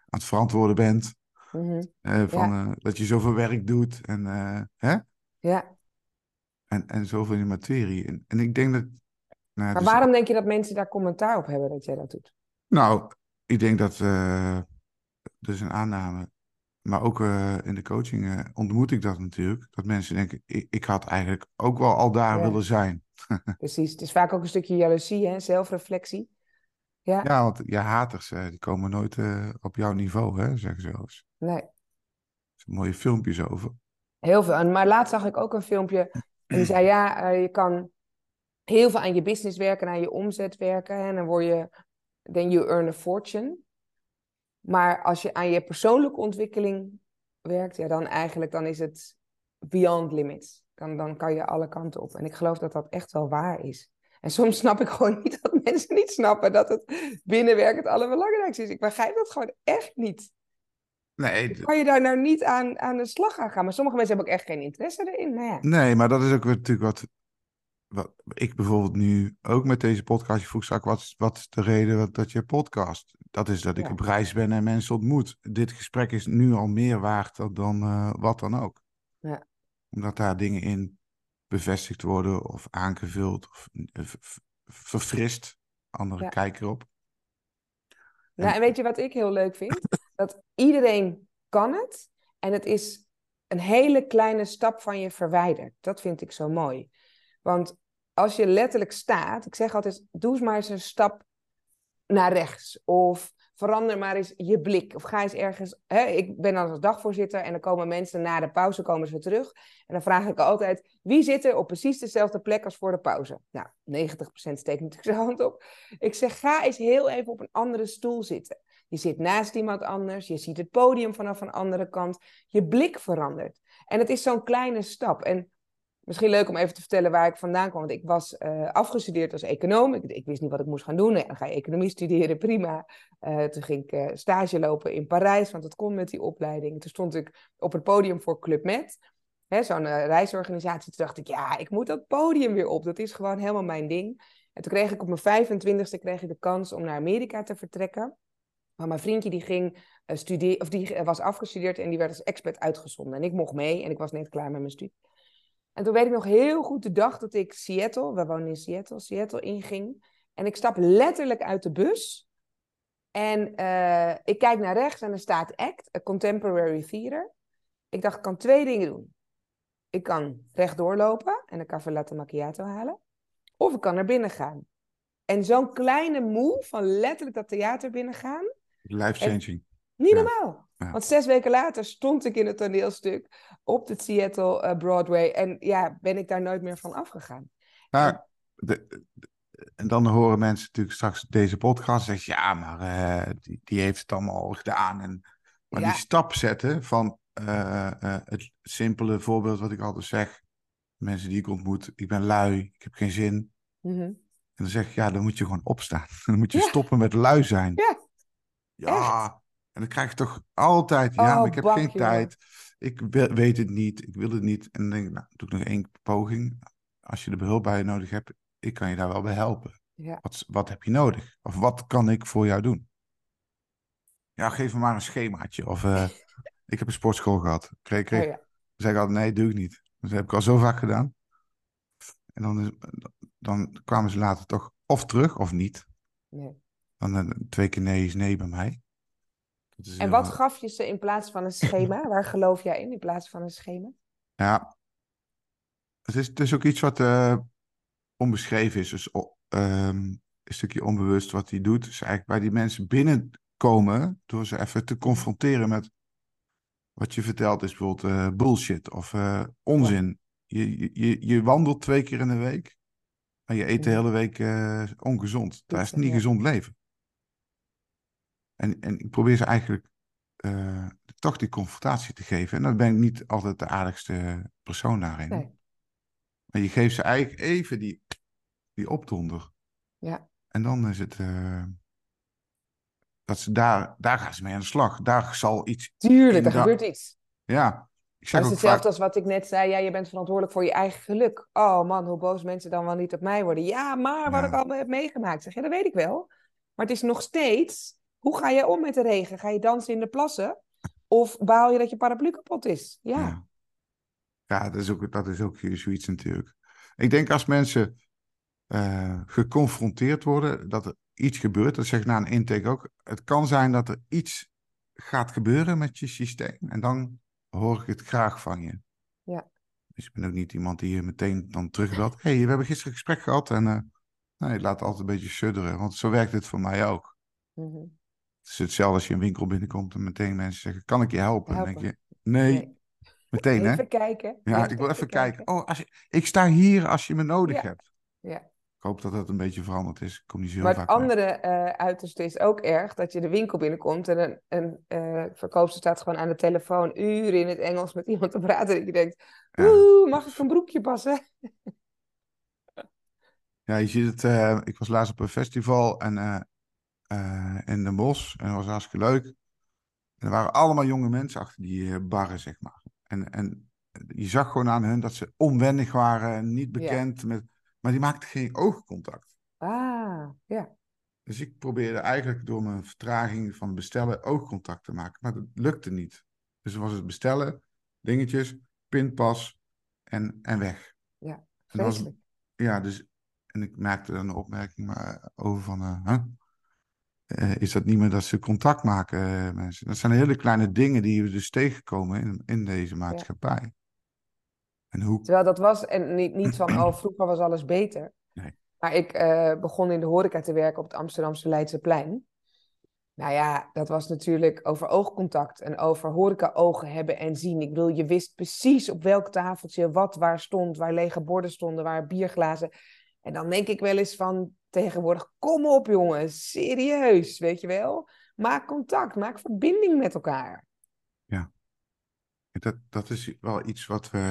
[SPEAKER 1] aan het verantwoorden bent.
[SPEAKER 2] Mm-hmm.
[SPEAKER 1] Uh, van,
[SPEAKER 2] Ja.
[SPEAKER 1] uh, dat je zoveel werk doet. En, uh, hè?
[SPEAKER 2] Ja.
[SPEAKER 1] En, en zoveel in de materie. En, en ik denk dat... Nou,
[SPEAKER 2] Maar
[SPEAKER 1] dus,
[SPEAKER 2] waarom denk je dat mensen daar commentaar op hebben dat jij dat doet?
[SPEAKER 1] nou, ik denk dat... Uh, dus een aanname. Maar ook uh, in de coaching uh, ontmoet ik dat natuurlijk. Dat mensen denken, ik, ik had eigenlijk ook wel al daar
[SPEAKER 2] Ja,
[SPEAKER 1] willen zijn.
[SPEAKER 2] precies. Het is vaak ook een stukje jaloezie, hè? Zelfreflectie. Ja,
[SPEAKER 1] Ja, want je haters, uh, die komen nooit uh, op jouw niveau, hè, zeggen ze wel eens.
[SPEAKER 2] nee.
[SPEAKER 1] Er zijn mooie filmpjes over.
[SPEAKER 2] Heel veel. En, maar laatst zag ik ook een filmpje en die zei, ja, uh, je kan heel veel aan je business werken, aan je omzet werken. Hè, en dan word je, then you earn a fortune. Maar als je aan je persoonlijke ontwikkeling werkt, ja, dan eigenlijk, dan is het beyond limits. Dan, dan kan je alle kanten op. En ik geloof dat dat echt wel waar is. En soms snap ik gewoon niet dat mensen niet snappen dat het binnenwerk het allerbelangrijkste is. Ik begrijp dat gewoon echt niet.
[SPEAKER 1] Nee,
[SPEAKER 2] Hoe
[SPEAKER 1] d-
[SPEAKER 2] kan je daar nou niet aan, aan de slag gaan gaan? Maar sommige mensen hebben ook echt geen interesse erin. Nou ja,
[SPEAKER 1] nee, maar dat is ook weer natuurlijk wat, wat ik bijvoorbeeld nu ook met deze podcast. Je vroeg straks, wat, is- wat is de reden wat, dat je podcast? Dat is dat ik op
[SPEAKER 2] ja,
[SPEAKER 1] reis ben en mensen ontmoet. Dit gesprek is nu al meer waard dan, dan uh, wat dan ook.
[SPEAKER 2] ja,
[SPEAKER 1] Omdat daar dingen in bevestigd worden of aangevuld of uh, v- verfrist. Andere
[SPEAKER 2] ja.
[SPEAKER 1] kijk erop.
[SPEAKER 2] Nou, en
[SPEAKER 1] En
[SPEAKER 2] weet je wat ik heel leuk vind? Dat iedereen kan het. En het is een hele kleine stap van je verwijderd. Dat vind ik zo mooi. Want als je letterlijk staat, ik zeg altijd, doe eens maar eens een stap naar rechts. Of verander maar eens je blik. Of ga eens ergens... Hè, ik ben dan als dagvoorzitter en dan komen mensen na de pauze komen ze terug. En dan vraag ik altijd, wie zit er op precies dezelfde plek als voor de pauze? Nou, negentig procent steekt natuurlijk zijn hand op. Ik zeg, ga eens heel even op een andere stoel zitten. Je zit naast iemand anders, je ziet het podium vanaf een andere kant. Je blik verandert. En het is zo'n kleine stap. En misschien leuk om even te vertellen waar ik vandaan kwam. Want ik was uh, afgestudeerd als econoom. Ik, ik wist niet wat ik moest gaan doen. Nee, dan ga je economie studeren, prima. Uh, toen ging ik uh, stage lopen in Parijs, want dat kon met die opleiding. Toen stond ik op het podium voor Club Med. Zo'n uh, reisorganisatie. Toen dacht ik, ja, ik moet dat podium weer op. Dat is gewoon helemaal mijn ding. En toen kreeg ik op mijn vijfentwintigste kreeg ik de kans om naar Amerika te vertrekken. Maar mijn vriendje die ging uh, studeren, of die was afgestudeerd en die werd als expert uitgezonden. En ik mocht mee en ik was net klaar met mijn studie. En toen weet ik nog heel goed de dag dat ik Seattle, we wonen in Seattle, Seattle inging. En ik stap letterlijk uit de bus. En uh, ik kijk naar rechts en er staat ACT, a Contemporary Theater. Ik dacht, ik kan twee dingen doen. Ik kan rechtdoor lopen en een café latte macchiato halen. Of ik kan naar binnen gaan. En zo'n kleine move van letterlijk dat theater binnengaan.
[SPEAKER 1] life-changing.
[SPEAKER 2] Niet
[SPEAKER 1] Ja.
[SPEAKER 2] normaal.
[SPEAKER 1] Ja.
[SPEAKER 2] Want zes weken later stond ik in het toneelstuk op de Seattle uh, Broadway. En ja, ben ik daar nooit meer van afgegaan.
[SPEAKER 1] Nou,
[SPEAKER 2] En,
[SPEAKER 1] de, de, en dan horen mensen natuurlijk straks deze podcast en zeggen, ja, maar uh, die, die heeft het allemaal al gedaan. En, maar die
[SPEAKER 2] ja,
[SPEAKER 1] stap zetten van uh, uh, het simpele voorbeeld wat ik altijd zeg, mensen die ik ontmoet, ik ben lui, ik heb geen zin.
[SPEAKER 2] mm-hmm.
[SPEAKER 1] En dan zeg ik, ja, dan moet je gewoon opstaan. Dan moet je
[SPEAKER 2] Ja,
[SPEAKER 1] stoppen met lui zijn.
[SPEAKER 2] ja,
[SPEAKER 1] Ja,
[SPEAKER 2] echt.
[SPEAKER 1] en dan krijg je toch altijd, ja, maar ik
[SPEAKER 2] Oh,
[SPEAKER 1] heb
[SPEAKER 2] bak,
[SPEAKER 1] geen
[SPEAKER 2] jongen.
[SPEAKER 1] tijd. Ik we- weet het niet, ik wil het niet. En dan denk ik, nou, doe ik nog één poging. Als je er behulp bij nodig hebt, ik kan je daar wel bij helpen.
[SPEAKER 2] Ja,
[SPEAKER 1] Wat, wat heb je nodig? Of wat kan ik voor jou doen? Ja, geef me maar een schemaatje. Of uh, ik heb een sportschool gehad. Kreeg,
[SPEAKER 2] oh
[SPEAKER 1] kreeg.
[SPEAKER 2] ja.
[SPEAKER 1] Dan zeg ik altijd, nee, doe ik niet. Dat heb ik al zo vaak gedaan. En dan, is, dan kwamen ze later toch of terug of niet.
[SPEAKER 2] Nee.
[SPEAKER 1] Dan uh, twee keer nee is nee bij mij. Dat is
[SPEAKER 2] En
[SPEAKER 1] heel,
[SPEAKER 2] wat
[SPEAKER 1] uh,
[SPEAKER 2] gaf je ze in plaats van een schema? Waar geloof jij in, in plaats van een schema?
[SPEAKER 1] ja, het is, het is ook iets wat uh, onbeschreven is. Dus oh, um, een stukje onbewust wat hij doet. Dus eigenlijk bij die mensen binnenkomen, door ze even te confronteren met wat je vertelt, is bijvoorbeeld uh, bullshit of uh,
[SPEAKER 2] Ja.
[SPEAKER 1] onzin. Je, je, je wandelt twee keer in de week, maar je eet de
[SPEAKER 2] Mm-hmm.
[SPEAKER 1] hele week uh, ongezond. Dat is
[SPEAKER 2] Pizza,
[SPEAKER 1] niet
[SPEAKER 2] ja.
[SPEAKER 1] gezond leven. En, en ik probeer ze eigenlijk uh, toch die confrontatie te geven. En dan ben ik niet altijd de aardigste persoon daarin.
[SPEAKER 2] Nee.
[SPEAKER 1] Maar je geeft ze eigenlijk even die, die opdonder.
[SPEAKER 2] Ja.
[SPEAKER 1] En dan is het... Uh, dat ze daar, daar gaan ze mee aan de slag. Daar zal iets
[SPEAKER 2] Tuurlijk,
[SPEAKER 1] in
[SPEAKER 2] er
[SPEAKER 1] dat...
[SPEAKER 2] gebeurt iets.
[SPEAKER 1] Ja, ik
[SPEAKER 2] Dat
[SPEAKER 1] zeg
[SPEAKER 2] is
[SPEAKER 1] ook
[SPEAKER 2] hetzelfde
[SPEAKER 1] vaak...
[SPEAKER 2] als wat ik net zei. Ja, je bent verantwoordelijk voor je eigen geluk. Oh man, hoe boos mensen dan wel niet op mij worden. Ja, maar wat ik
[SPEAKER 1] Ja,
[SPEAKER 2] allemaal heb meegemaakt. Zeg, ja, dat weet ik wel. Maar het is nog steeds... Hoe ga je om met de regen? Ga je dansen in de plassen? Of baal je dat je paraplu kapot is? Ja.
[SPEAKER 1] Ja, ja dat, is ook, dat is ook zoiets natuurlijk. Ik denk als mensen uh, geconfronteerd worden, dat er iets gebeurt, dat zeg ik na een intake ook, het kan zijn dat er iets gaat gebeuren met je systeem en dan hoor ik het graag van je.
[SPEAKER 2] Ja.
[SPEAKER 1] Dus ik ben ook niet iemand die je meteen dan terugbelt. Hé, hey, we hebben gisteren een gesprek gehad en uh, nou, je laat altijd een beetje sudderen, want zo werkt het voor mij ook.
[SPEAKER 2] Mm-hmm.
[SPEAKER 1] Het is hetzelfde als je een winkel binnenkomt en meteen mensen zeggen, kan ik je helpen?
[SPEAKER 2] helpen.
[SPEAKER 1] Dan denk je, nee, nee. meteen hè?
[SPEAKER 2] Even kijken.
[SPEAKER 1] Ja,
[SPEAKER 2] Eerst
[SPEAKER 1] ik wil even, even kijken.
[SPEAKER 2] kijken.
[SPEAKER 1] Oh, als je, ik sta hier als je me nodig
[SPEAKER 2] ja.
[SPEAKER 1] hebt.
[SPEAKER 2] Ja.
[SPEAKER 1] Ik hoop dat dat een beetje veranderd is. Ik kom niet zo heel
[SPEAKER 2] maar
[SPEAKER 1] vaak
[SPEAKER 2] het andere uh, uiterste is ook erg, dat je de winkel binnenkomt en een, een uh, verkoopster staat gewoon aan de telefoon uren in het Engels met iemand te praten. En je denkt, oeh, ja. mag ik een broekje passen?
[SPEAKER 1] Ja, je ziet het. Uh, ik was laatst op een festival en, uh, uh, in Den Bosch en dat was hartstikke leuk. En er waren allemaal jonge mensen achter die barren, zeg maar. En, en je zag gewoon aan hun dat ze onwennig waren, niet bekend, ja. met, maar die maakten geen oogcontact.
[SPEAKER 2] Ah, ja.
[SPEAKER 1] Dus ik probeerde eigenlijk door mijn vertraging van bestellen oogcontact te maken. Maar dat lukte niet. Dus dan was het bestellen, dingetjes, pinpas en, en weg.
[SPEAKER 2] Ja, vreselijk.
[SPEAKER 1] Was, ja, dus... En ik maakte een opmerking maar over van... Uh, huh? uh, is dat niet meer dat ze contact maken, uh, mensen? Dat zijn hele kleine dingen die we dus tegenkomen in, in deze maatschappij. Ja. En hoe...
[SPEAKER 2] Terwijl dat was... En niet, niet van, oh, vroeger was alles beter.
[SPEAKER 1] Nee.
[SPEAKER 2] Maar ik uh, begon in de horeca te werken op het Amsterdamse Leidseplein. Nou ja, dat was natuurlijk over oogcontact en over horeca-ogen hebben en zien. Ik bedoel, je wist precies op welk tafeltje wat waar stond, waar lege borden stonden, waar bierglazen. En dan denk ik wel eens van tegenwoordig, kom op jongens, serieus, weet je wel. Maak contact, maak verbinding met elkaar.
[SPEAKER 1] Ja, dat, dat is wel iets wat we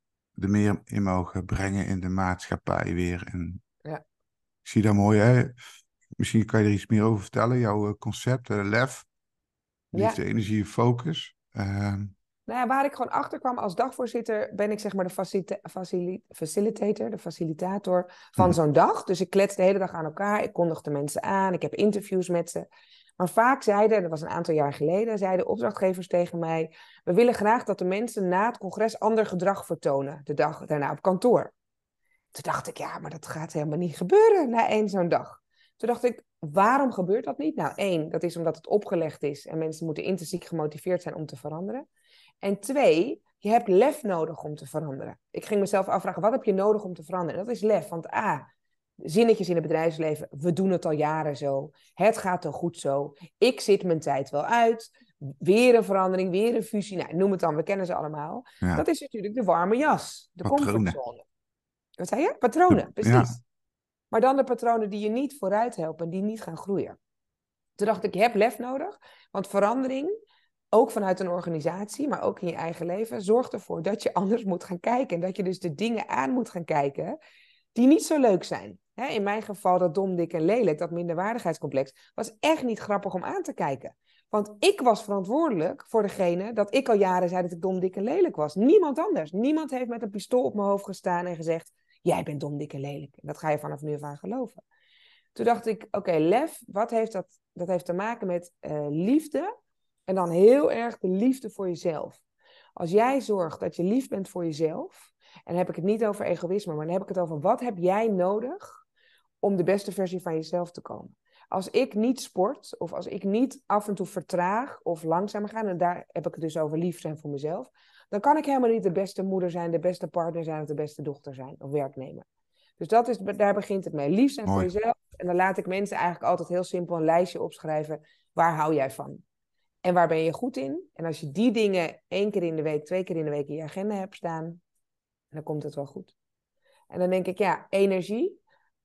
[SPEAKER 1] er meer in mogen brengen in de maatschappij weer. En
[SPEAKER 2] ja.
[SPEAKER 1] Ik zie dat mooi, hè? Misschien kan je er iets meer over vertellen, jouw concept, uh, L E F, liefde, ja. energie, focus. Uh...
[SPEAKER 2] Nou ja, waar ik gewoon achter kwam als dagvoorzitter, ben ik zeg maar de facilita- facili- facilitator, de facilitator van mm-hmm. zo'n dag. Dus ik klets de hele dag aan elkaar, ik kondig de mensen aan, ik heb interviews met ze. Maar vaak zeiden, dat was een aantal jaar geleden, zeiden opdrachtgevers tegen mij, we willen graag dat de mensen na het congres ander gedrag vertonen, de dag daarna op kantoor. Toen dacht ik, ja, maar dat gaat helemaal niet gebeuren na één zo'n dag. Toen dacht ik, waarom gebeurt dat niet? Nou, één, dat is omdat het opgelegd is en mensen moeten intrinsiek gemotiveerd zijn om te veranderen. En twee, je hebt lef nodig om te veranderen. Ik ging mezelf afvragen, wat heb je nodig om te veranderen? En dat is lef, want a, zinnetjes in het bedrijfsleven, we doen het al jaren zo. Het gaat al goed zo. Ik zit mijn tijd wel uit. Weer een verandering, weer een fusie. Nou, noem het dan, we kennen ze allemaal. Ja. Dat is natuurlijk de warme jas, de comfortzone. Wat zei je? Patronen, precies. Ja. Maar dan de patronen die je niet vooruit helpen, die niet gaan groeien. Toen dacht ik, je hebt lef nodig, want verandering, ook vanuit een organisatie, maar ook in je eigen leven, zorgt ervoor dat je anders moet gaan kijken. En dat je dus de dingen aan moet gaan kijken die niet zo leuk zijn. He, in mijn geval dat dom, dik en lelijk, dat minderwaardigheidscomplex, was echt niet grappig om aan te kijken. Want ik was verantwoordelijk voor degene dat ik al jaren zei dat ik dom, dik en lelijk was. Niemand anders. Niemand heeft met een pistool op mijn hoofd gestaan en gezegd, jij bent dom, dik en lelijk. En dat ga je vanaf nu af aan geloven. Toen dacht ik, oké, okay, lef, wat heeft dat? Dat heeft te maken met uh, liefde. En dan heel erg de liefde voor jezelf. Als jij zorgt dat je lief bent voor jezelf, en dan heb ik het niet over egoïsme, maar dan heb ik het over wat heb jij nodig om de beste versie van jezelf te komen. Als ik niet sport, of als ik niet af en toe vertraag of langzamer ga, en daar heb ik het dus over lief zijn voor mezelf, dan kan ik helemaal niet de beste moeder zijn, de beste partner zijn of de beste dochter zijn of werknemer. Dus dat is, daar begint het mee. Lief zijn Mooi. Voor jezelf. En dan laat ik mensen eigenlijk altijd heel simpel een lijstje opschrijven. Waar hou jij van? En waar ben je goed in? En als je die dingen één keer in de week, twee keer in de week in je agenda hebt staan, dan komt het wel goed. En dan denk ik, ja, energie.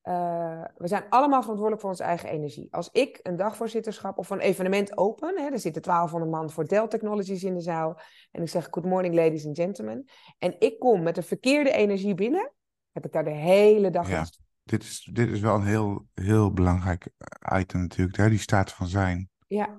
[SPEAKER 2] Uh, we zijn allemaal verantwoordelijk voor onze eigen energie. Als ik een dagvoorzitterschap of een evenement open, hè, er zitten twaalfhonderd man voor Dell Technologies in de zaal, en ik zeg good morning ladies and gentlemen, en ik kom met de verkeerde energie binnen, heb ik daar de hele dag
[SPEAKER 1] ja,
[SPEAKER 2] last van.
[SPEAKER 1] Dit is, dit is wel een heel, heel belangrijk item natuurlijk, hè? Die staat van zijn.
[SPEAKER 2] Ja,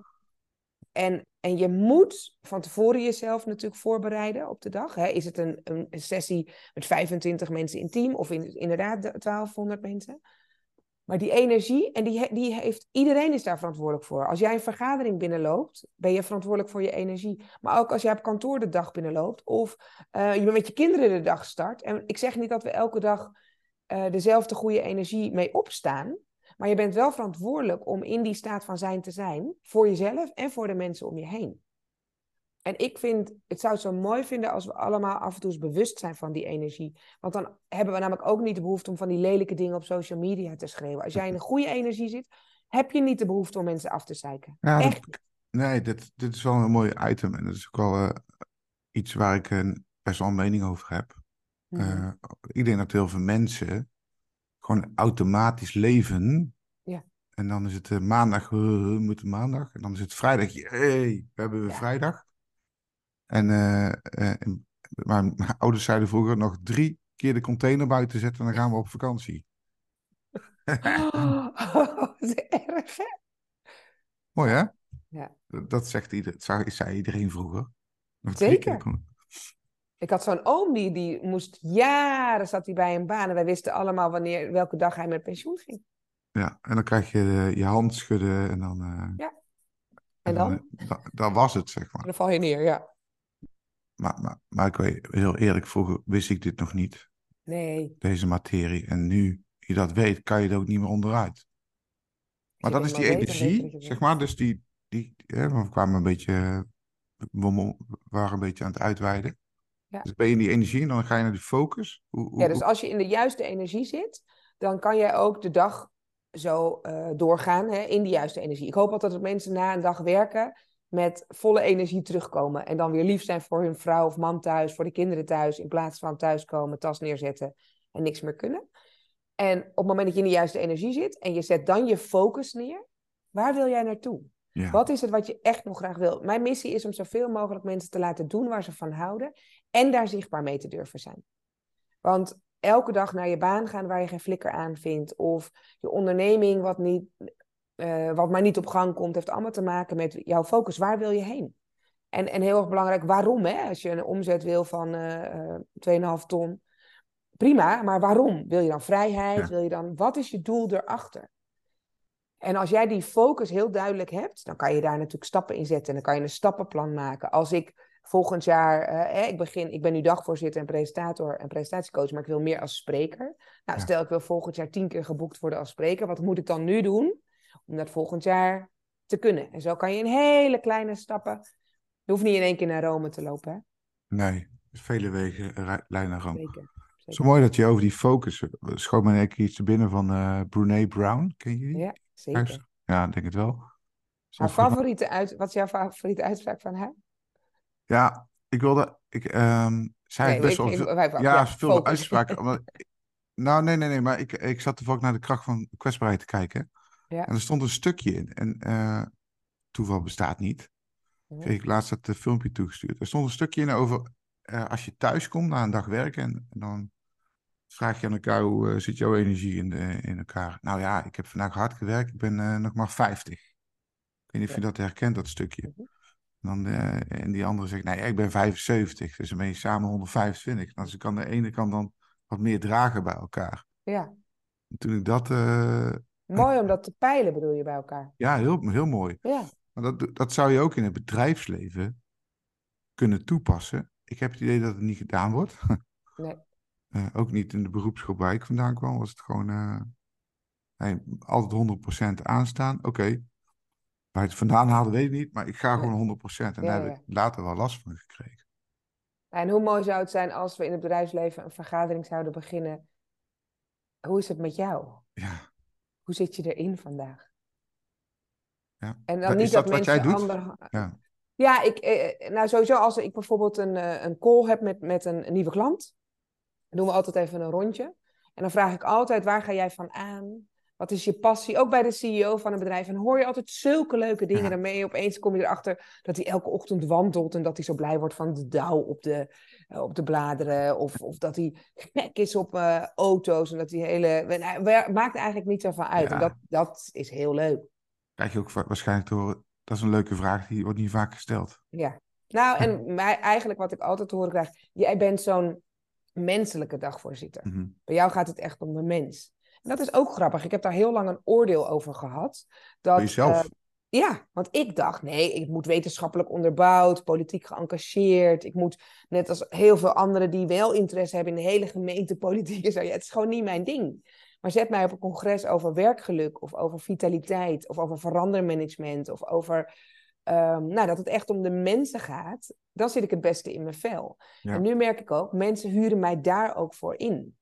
[SPEAKER 2] en, en je moet van tevoren jezelf natuurlijk voorbereiden op de dag. Hè? Is het een, een sessie met vijfentwintig mensen in team of in, inderdaad twaalfhonderd mensen? Maar die energie, en die, die heeft, iedereen is daar verantwoordelijk voor. Als jij een vergadering binnenloopt, ben je verantwoordelijk voor je energie. Maar ook als jij op kantoor de dag binnenloopt, of uh, je bent met je kinderen de dag start. En ik zeg niet dat we elke dag uh, dezelfde goede energie mee opstaan. Maar je bent wel verantwoordelijk om in die staat van zijn te zijn, voor jezelf en voor de mensen om je heen. En ik vind, het zou het zo mooi vinden als we allemaal af en toe eens bewust zijn van die energie. Want dan hebben we namelijk ook niet de behoefte om van die lelijke dingen op social media te schreeuwen. Als jij in een goede energie zit, heb je niet de behoefte om mensen af te zeiken.
[SPEAKER 1] Ja, dat,
[SPEAKER 2] Echt niet.
[SPEAKER 1] nee, dit, dit is wel een mooi item. En dat is ook wel uh, iets waar ik uh, best wel een mening over heb.
[SPEAKER 2] Mm-hmm.
[SPEAKER 1] Uh, ik denk dat heel veel mensen gewoon automatisch leven.
[SPEAKER 2] Ja.
[SPEAKER 1] En dan is het uh, maandag, uh, we moeten maandag. En dan is het vrijdag, jee, we hebben weer
[SPEAKER 2] Ja.
[SPEAKER 1] vrijdag. En uh, uh, mijn, mijn ouders zeiden vroeger nog drie keer de container buiten zetten en dan gaan we op vakantie.
[SPEAKER 2] Oh, wat erg, hè?
[SPEAKER 1] Mooi, hè?
[SPEAKER 2] Ja.
[SPEAKER 1] Dat zegt ieder, zei, zei iedereen vroeger. Nog drie
[SPEAKER 2] Zeker.
[SPEAKER 1] keer.
[SPEAKER 2] Ik had zo'n oom, die, die moest jaren, zat hij bij een baan. En wij wisten allemaal wanneer, welke dag hij met pensioen ging.
[SPEAKER 1] Ja, en dan krijg je uh, je hand schudden en dan... Uh,
[SPEAKER 2] ja. En,
[SPEAKER 1] en
[SPEAKER 2] dan?
[SPEAKER 1] dan, uh, da, dat was het, zeg maar.
[SPEAKER 2] En dan val je neer, ja.
[SPEAKER 1] Maar, maar, maar ik weet, heel eerlijk, vroeger wist ik dit nog niet.
[SPEAKER 2] Nee.
[SPEAKER 1] Deze materie. En nu je dat weet, kan je er ook niet meer onderuit. Maar dat is die energie, zeg maar. Dus die, die hè, we kwamen een beetje, we waren een beetje aan het uitweiden. Ja. Dus ben je in die energie en dan ga je naar die focus. Hoe, hoe,
[SPEAKER 2] ja, dus als je in de juiste energie zit, dan kan jij ook de dag zo uh, doorgaan, hè, in die juiste energie. Ik hoop altijd dat mensen na een dag werken met volle energie terugkomen. En dan weer lief zijn voor hun vrouw of man thuis, voor de kinderen thuis, in plaats van thuiskomen, tas neerzetten en niks meer kunnen. En op het moment dat je in de juiste energie zit en je zet dan je focus neer, waar wil jij naartoe? Ja. Wat is het wat je echt nog graag wil? Mijn missie is om zoveel mogelijk mensen te laten doen waar ze van houden en daar zichtbaar mee te durven zijn. Want elke dag naar je baan gaan waar je geen flikker aan vindt, of je onderneming wat, niet, uh, wat maar niet op gang komt, heeft allemaal te maken met jouw focus. Waar wil je heen? En, en heel erg belangrijk, waarom? Hè? Als je een omzet wil van uh, uh, twee komma vijf ton, prima, maar waarom? Wil je dan vrijheid? Ja. Wil je dan, wat is je doel erachter? En als jij die focus heel duidelijk hebt, dan kan je daar natuurlijk stappen in zetten. En dan kan je een stappenplan maken. Als ik volgend jaar, uh, ik, begin, ik ben nu dagvoorzitter en presentator en presentatiecoach, maar ik wil meer als spreker. Nou, stel ik wil volgend jaar tien keer geboekt worden als spreker. Wat moet ik dan nu doen om dat volgend jaar te kunnen? En zo kan je in hele kleine stappen. Je hoeft niet in één keer naar Rome te lopen, hè?
[SPEAKER 1] Nee, vele wegen leiden naar Rome. Zeker.
[SPEAKER 2] Zeker.
[SPEAKER 1] Zo mooi dat je over die focus schoot me een keer iets te binnen van uh, Brené Brown. Ken je die?
[SPEAKER 2] Ja, zeker.
[SPEAKER 1] Ja, denk het wel.
[SPEAKER 2] Haar favoriete uit, wat is jouw favoriete uitspraak van haar?
[SPEAKER 1] Ja, ik wilde... Ik, um, zij
[SPEAKER 2] nee,
[SPEAKER 1] heeft best
[SPEAKER 2] ik,
[SPEAKER 1] wel
[SPEAKER 2] ik,
[SPEAKER 1] veel,
[SPEAKER 2] ik,
[SPEAKER 1] ja,
[SPEAKER 2] ja,
[SPEAKER 1] veel uitspraken. Maar, nou, nee, nee, nee. Maar ik, ik zat er ook naar de kracht van kwetsbaarheid te kijken. Ja. En er stond een stukje in. En uh, toeval bestaat niet. Ja. Kreeg ik laatst dat uh, filmpje toegestuurd. Er stond een stukje in over... Uh, als je thuis komt na een dag werken... en, en dan vraag je aan elkaar... hoe uh, zit jouw energie in, de, in elkaar? Nou ja, ik heb vandaag hard gewerkt. Ik ben uh, nog maar vijftig. Ik weet niet of ja. je dat herkent, dat stukje. Uh-huh. Dan, uh, en die andere zegt, nee, ik ben vijfenzeventig. Dus dan ben je samen honderdvijfentwintig. Nou, dus ik kan de ene kan dan wat meer dragen bij elkaar.
[SPEAKER 2] Ja.
[SPEAKER 1] En toen ik dat... Uh,
[SPEAKER 2] mooi om dat te peilen, bedoel je, bij elkaar?
[SPEAKER 1] Ja, heel, heel mooi.
[SPEAKER 2] Ja.
[SPEAKER 1] Maar dat, dat zou je ook in het bedrijfsleven kunnen toepassen. Ik heb het idee dat het niet gedaan wordt.
[SPEAKER 2] Nee.
[SPEAKER 1] Uh, ook niet in de beroepsgroep waar ik vandaan kwam. Was het gewoon uh, hey, altijd honderd procent aanstaan. Oké. Okay. Waar je het vandaan haalde, weet ik niet. Maar ik ga nee. gewoon honderd procent. En ja, daar heb ja. ik later wel last van gekregen.
[SPEAKER 2] En hoe mooi zou het zijn als we in het bedrijfsleven een vergadering zouden beginnen. Hoe is het met jou?
[SPEAKER 1] Ja.
[SPEAKER 2] Hoe zit je erin vandaag?
[SPEAKER 1] Ja.
[SPEAKER 2] En dan
[SPEAKER 1] is
[SPEAKER 2] niet
[SPEAKER 1] dat,
[SPEAKER 2] dat
[SPEAKER 1] wat
[SPEAKER 2] mensen
[SPEAKER 1] jij doet?
[SPEAKER 2] Ander...
[SPEAKER 1] Ja.
[SPEAKER 2] Ja, ik, eh, nou sowieso als ik bijvoorbeeld een, een call heb met, met een, een nieuwe klant. Dan doen we altijd even een rondje. En dan vraag ik altijd, waar ga jij van aan? Wat is je passie? Ook bij de C E O van een bedrijf. En dan hoor je altijd zulke leuke dingen. Ja. Daarmee opeens kom je erachter dat hij elke ochtend wandelt. En dat hij zo blij wordt van de dauw op de, uh, op de bladeren. Of, of dat hij gek is op uh, auto's. En dat hij hele... Maakt eigenlijk niet zoveel uit. Ja. En dat, dat is heel leuk.
[SPEAKER 1] Krijg je ook waarschijnlijk door... Dat is een leuke vraag, die wordt niet vaak gesteld.
[SPEAKER 2] Ja. Nou, en mij, eigenlijk wat ik altijd te horen krijg... Jij bent zo'n menselijke dagvoorzitter. Mm-hmm. Bij jou gaat het echt om de mens. En dat is ook grappig. Ik heb daar heel lang een oordeel over gehad.
[SPEAKER 1] Voor
[SPEAKER 2] Dat, uh,
[SPEAKER 1] jezelf.
[SPEAKER 2] ja, want ik dacht, nee, ik moet wetenschappelijk onderbouwd, politiek geëngageerd. Ik moet, net als heel veel anderen die wel interesse hebben in de hele gemeentepolitiek en zo. Ja, het is gewoon niet mijn ding. Maar zet mij op een congres over werkgeluk of over vitaliteit of over verandermanagement of over um, nou, dat het echt om de mensen gaat. Dan zit ik het beste in mijn vel.
[SPEAKER 1] Ja.
[SPEAKER 2] En nu merk ik ook, mensen huren mij daar ook voor in.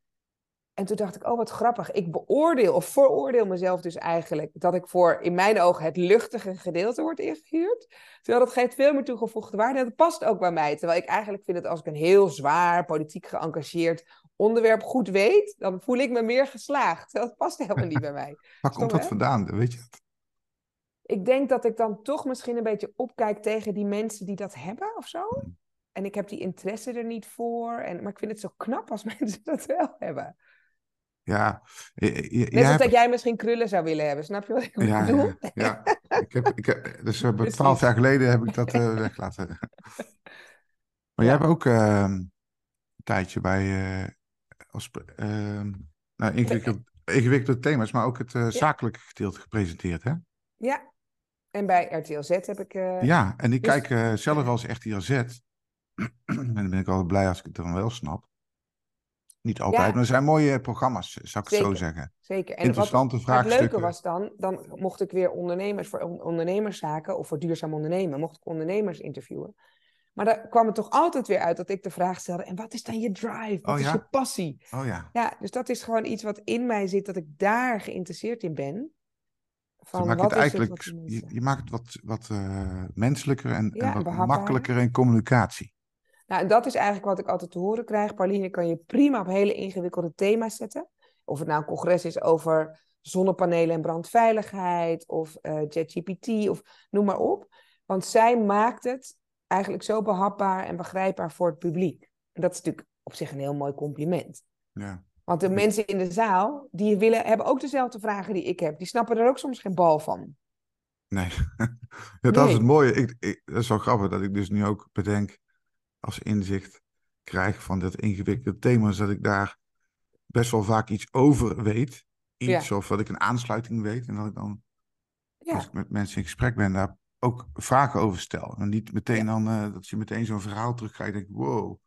[SPEAKER 2] En toen dacht ik, oh wat grappig. Ik beoordeel of veroordeel mezelf dus eigenlijk dat ik voor in mijn ogen het luchtige gedeelte word ingehuurd. Terwijl dat geeft veel meer toegevoegde waarde. En dat past ook bij mij. Terwijl ik eigenlijk vind dat als ik een heel zwaar, politiek geëngageerd onderwerp goed weet, dan voel ik me meer geslaagd. Dat past helemaal niet bij mij.
[SPEAKER 1] Waar
[SPEAKER 2] Stom,
[SPEAKER 1] komt dat
[SPEAKER 2] hè?
[SPEAKER 1] vandaan? Weet je het?
[SPEAKER 2] Ik denk dat ik dan toch misschien een beetje opkijk tegen die mensen die dat hebben of zo. En ik heb die interesse er niet voor. En, maar ik vind het zo knap als mensen dat wel hebben.
[SPEAKER 1] Ja, je, je,
[SPEAKER 2] Net
[SPEAKER 1] jij
[SPEAKER 2] als
[SPEAKER 1] hebt-
[SPEAKER 2] dat jij misschien krullen zou willen hebben. Snap je wat ik
[SPEAKER 1] ja,
[SPEAKER 2] bedoel?
[SPEAKER 1] ja, ja. Ik heb, ik heb, dus eh,
[SPEAKER 2] Precies.
[SPEAKER 1] twaalf jaar geleden heb ik dat eh weglaten. Maar jij
[SPEAKER 2] Ja.
[SPEAKER 1] hebt ook eh, een tijdje bij eh, als, eh, nou, ingewikkeld, ingewikkelde thema's, maar ook het eh,
[SPEAKER 2] Ja.
[SPEAKER 1] zakelijke gedeelte gepresenteerd, hè?
[SPEAKER 2] Ja. En bij R T L Z heb ik... Uh,
[SPEAKER 1] Ja, en ik
[SPEAKER 2] dus...
[SPEAKER 1] kijk uh, zelf wel eens R T L Z. En dan ben ik altijd blij als ik het dan wel snap. Niet altijd,
[SPEAKER 2] Ja.
[SPEAKER 1] maar er zijn mooie programma's, zou ik
[SPEAKER 2] Zeker.
[SPEAKER 1] het zo zeggen.
[SPEAKER 2] Zeker. En
[SPEAKER 1] Interessante
[SPEAKER 2] wat,
[SPEAKER 1] vraagstukken.
[SPEAKER 2] Maar het leuke was dan, dan mocht ik weer ondernemers voor ondernemerszaken of voor duurzaam ondernemen, mocht ik ondernemers interviewen. Maar daar kwam het toch altijd weer uit dat ik de vraag stelde, en wat is dan je drive? Wat
[SPEAKER 1] Oh,
[SPEAKER 2] is
[SPEAKER 1] ja?
[SPEAKER 2] je passie?
[SPEAKER 1] Oh ja.
[SPEAKER 2] Ja, dus dat is gewoon iets wat in mij zit, dat ik daar geïnteresseerd in ben.
[SPEAKER 1] Ze
[SPEAKER 2] Van
[SPEAKER 1] maakt
[SPEAKER 2] wat
[SPEAKER 1] het
[SPEAKER 2] is het
[SPEAKER 1] eigenlijk,
[SPEAKER 2] wat die
[SPEAKER 1] je,
[SPEAKER 2] mensen...
[SPEAKER 1] je maakt het wat, wat uh, menselijker en,
[SPEAKER 2] Ja,
[SPEAKER 1] en wat
[SPEAKER 2] behapbaar.
[SPEAKER 1] makkelijker in communicatie.
[SPEAKER 2] Nou, en dat is eigenlijk wat ik altijd te horen krijg. Pauline, kan je prima op hele ingewikkelde thema's zetten. Of het nou een congres is over zonnepanelen en brandveiligheid, of uh, ChatGPT, of noem maar op. Want zij maakt het eigenlijk zo behapbaar en begrijpbaar voor het publiek. En dat is natuurlijk op zich een heel mooi compliment.
[SPEAKER 1] Ja.
[SPEAKER 2] Want de mensen in de zaal, die willen, hebben ook dezelfde vragen die ik heb. Die snappen er ook soms geen bal van.
[SPEAKER 1] Nee, ja, dat
[SPEAKER 2] nee.
[SPEAKER 1] is het mooie. Ik, ik, dat is wel grappig dat ik dus nu ook bedenk, als inzicht krijg van dit ingewikkelde thema's, dat ik daar best wel vaak iets over weet. Iets
[SPEAKER 2] Ja.
[SPEAKER 1] of dat ik een aansluiting weet. En dat ik dan,
[SPEAKER 2] ja.
[SPEAKER 1] als ik met mensen in gesprek ben, daar ook vragen over stel. En niet meteen
[SPEAKER 2] ja.
[SPEAKER 1] dan, uh, dat je meteen zo'n verhaal terugkrijgt en denk wow.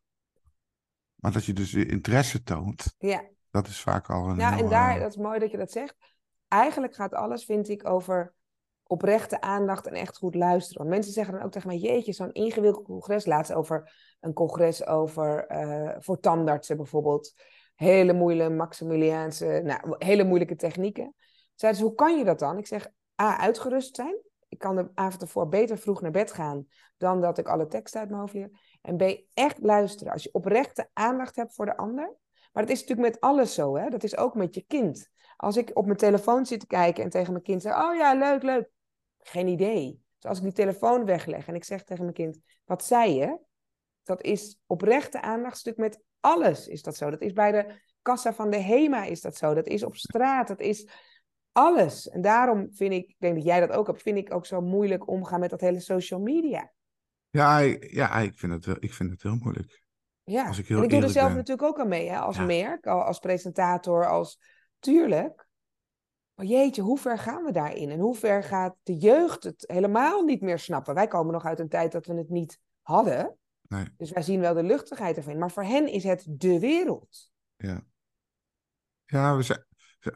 [SPEAKER 1] Maar dat je dus weer interesse toont.
[SPEAKER 2] Ja.
[SPEAKER 1] Dat is vaak al een
[SPEAKER 2] Ja,
[SPEAKER 1] heel...
[SPEAKER 2] en daar,
[SPEAKER 1] uh...
[SPEAKER 2] dat is mooi dat je dat zegt. Eigenlijk gaat alles, vind ik, over oprechte aandacht en echt goed luisteren. Want mensen zeggen dan ook tegen mij, jeetje, zo'n ingewikkeld congres. Laatst over een congres over, uh, voor tandartsen bijvoorbeeld. Hele moeilijke Maximiliaanse, nou, hele moeilijke technieken. Zeiden ze, hoe kan je dat dan? Ik zeg, A, uitgerust zijn. Ik kan de avond ervoor beter vroeg naar bed gaan dan dat ik alle tekst uit mijn hoofd leer. En B, echt luisteren. Als je oprechte aandacht hebt voor de ander. Maar dat is natuurlijk met alles zo, hè? Dat is ook met je kind. Als ik op mijn telefoon zit te kijken en tegen mijn kind zeg, oh ja, leuk, leuk. Geen idee. Dus als ik die telefoon wegleg en ik zeg tegen mijn kind, wat zei je? Dat is oprechte aandachtstuk met alles is dat zo. Dat is bij de kassa van de HEMA is dat zo. Dat is op straat, dat is alles. En daarom vind ik, ik denk dat jij dat ook hebt, vind ik ook zo moeilijk omgaan met dat hele social media.
[SPEAKER 1] Ja, ik, ja ik, vind het, ik vind het heel moeilijk.
[SPEAKER 2] Ja,
[SPEAKER 1] als ik heel
[SPEAKER 2] en ik doe er zelf
[SPEAKER 1] ben.
[SPEAKER 2] natuurlijk ook aan mee, hè? Als
[SPEAKER 1] ja.
[SPEAKER 2] merk, als presentator, als... Tuurlijk. Maar jeetje, hoe ver gaan we daarin? En hoe ver gaat de jeugd het helemaal niet meer snappen? Wij komen nog uit een tijd dat we het niet hadden.
[SPEAKER 1] Nee.
[SPEAKER 2] Dus wij zien wel de luchtigheid ervan. Maar voor hen is het de wereld.
[SPEAKER 1] Ja. Ja, we zijn,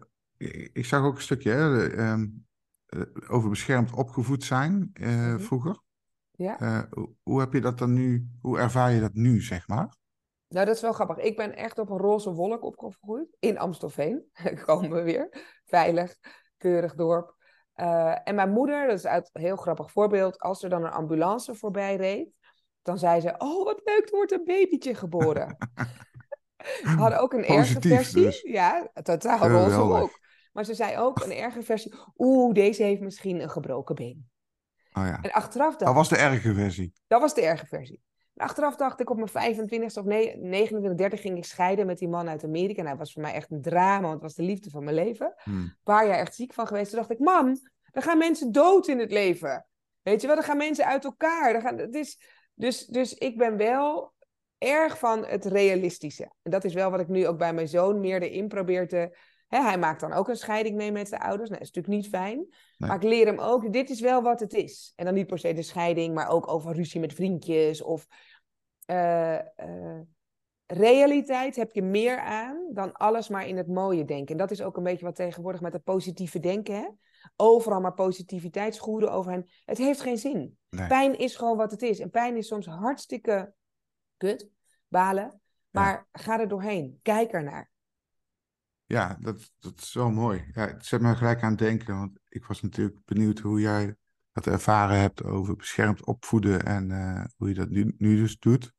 [SPEAKER 1] ik zag ook een stukje hè, um, over beschermd opgevoed zijn uh, mm-hmm. vroeger.
[SPEAKER 2] Ja.
[SPEAKER 1] Uh, hoe, hoe heb je dat dan nu, hoe ervaar je dat nu, zeg maar?
[SPEAKER 2] Nou, dat is wel grappig. Ik ben echt op een roze wolk opgegroeid. In Amstelveen. Komen we weer. Veilig, keurig dorp. Uh, en mijn moeder, dat is uit een heel grappig voorbeeld. Als er dan een ambulance voorbij reed. Dan zei ze, oh wat leuk, er wordt een babytje geboren. We hadden ook een erge versie. Dus. Ja, totaal roze wolk. Maar ze zei ook een erge versie. Oeh, deze heeft misschien een gebroken been.
[SPEAKER 1] Oh ja.
[SPEAKER 2] En achteraf dacht
[SPEAKER 1] dat was de erge versie.
[SPEAKER 2] Dat was de erge versie. En achteraf dacht ik op mijn vijfentwintigste of negenentwintig, dertig ging ik scheiden met die man uit Amerika. En hij was voor mij echt een drama, want het was de liefde van mijn leven.
[SPEAKER 1] Hmm.
[SPEAKER 2] Een paar jaar echt ziek van geweest. Toen dacht ik, man, dan gaan mensen dood in het leven. Weet je wel, dan gaan mensen uit elkaar. Dan gaan, het is, dus, dus ik ben wel erg van het realistische. En dat is wel wat ik nu ook bij mijn zoon meer erin probeer te... Hè, hij maakt dan ook een scheiding mee met zijn ouders. Nou, dat is natuurlijk niet fijn.
[SPEAKER 1] Nee.
[SPEAKER 2] Maar ik leer hem ook, dit is wel wat het is. En dan niet per se de scheiding, maar ook over ruzie met vriendjes. Of uh, uh, realiteit heb je meer aan dan alles maar in het mooie denken. En dat is ook een beetje wat tegenwoordig met het positieve denken. Hè? Overal maar positiviteit schoeren over hen. Het heeft geen zin. Nee. Pijn is gewoon wat het is. En pijn is soms hartstikke kut, balen. Maar ja. Ga er doorheen. Kijk ernaar.
[SPEAKER 1] Ja, dat, dat is wel mooi. Ja, het zet me gelijk aan het denken. Want ik was natuurlijk benieuwd hoe jij dat ervaren hebt over beschermd opvoeden. En uh, hoe je dat nu, nu dus doet.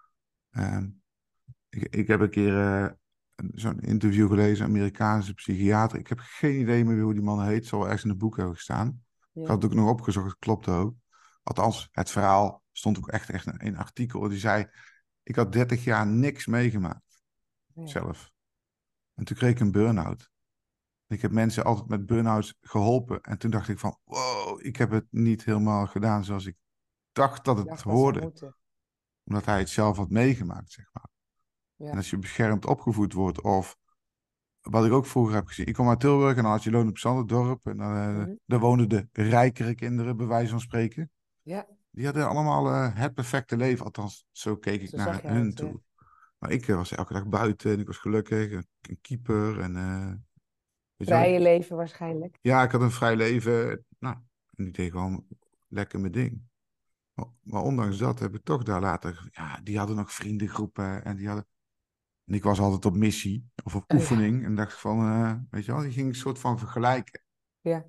[SPEAKER 1] Um, ik, ik heb een keer uh, zo'n interview gelezen, een Amerikaanse psychiater. Ik heb geen idee meer hoe die man heet. Het zal wel ergens in het boek hebben gestaan. Ja. Ik had het ook nog opgezocht, het klopte ook. Althans, het verhaal stond ook echt, echt in een artikel. Die zei, ik had dertig jaar niks meegemaakt. Ja. Zelf. En toen kreeg ik een burn-out. Ik heb mensen altijd met burn-outs geholpen. En toen dacht ik van, wow, ik heb het niet helemaal gedaan zoals ik dacht dat het dacht hoorde. Omdat hij het zelf had meegemaakt, zeg maar. Ja. En als je beschermd opgevoed wordt, of wat ik ook vroeger heb gezien. Ik kom uit Tilburg en dan had je Loon op Zanderdorp. En dan, uh, mm-hmm. Daar woonden de rijkere kinderen, bij wijze van spreken.
[SPEAKER 2] Ja.
[SPEAKER 1] Die hadden allemaal uh, het perfecte leven. Althans, zo keek ik zo naar hun het, toe. Ja. Maar ik uh, was elke dag buiten en ik was gelukkig. Een, een keeper en... Uh,
[SPEAKER 2] vrije je, leven waarschijnlijk.
[SPEAKER 1] Ja, ik had een vrij leven. Nou, en ik deed gewoon lekker mijn ding. Maar, maar ondanks dat heb ik toch daar later... Ja, die hadden nog vriendengroepen en die hadden... En ik was altijd op missie of op oefening. Oh ja. En dacht van, uh, weet je wel, die ging een soort van vergelijken.
[SPEAKER 2] Ja.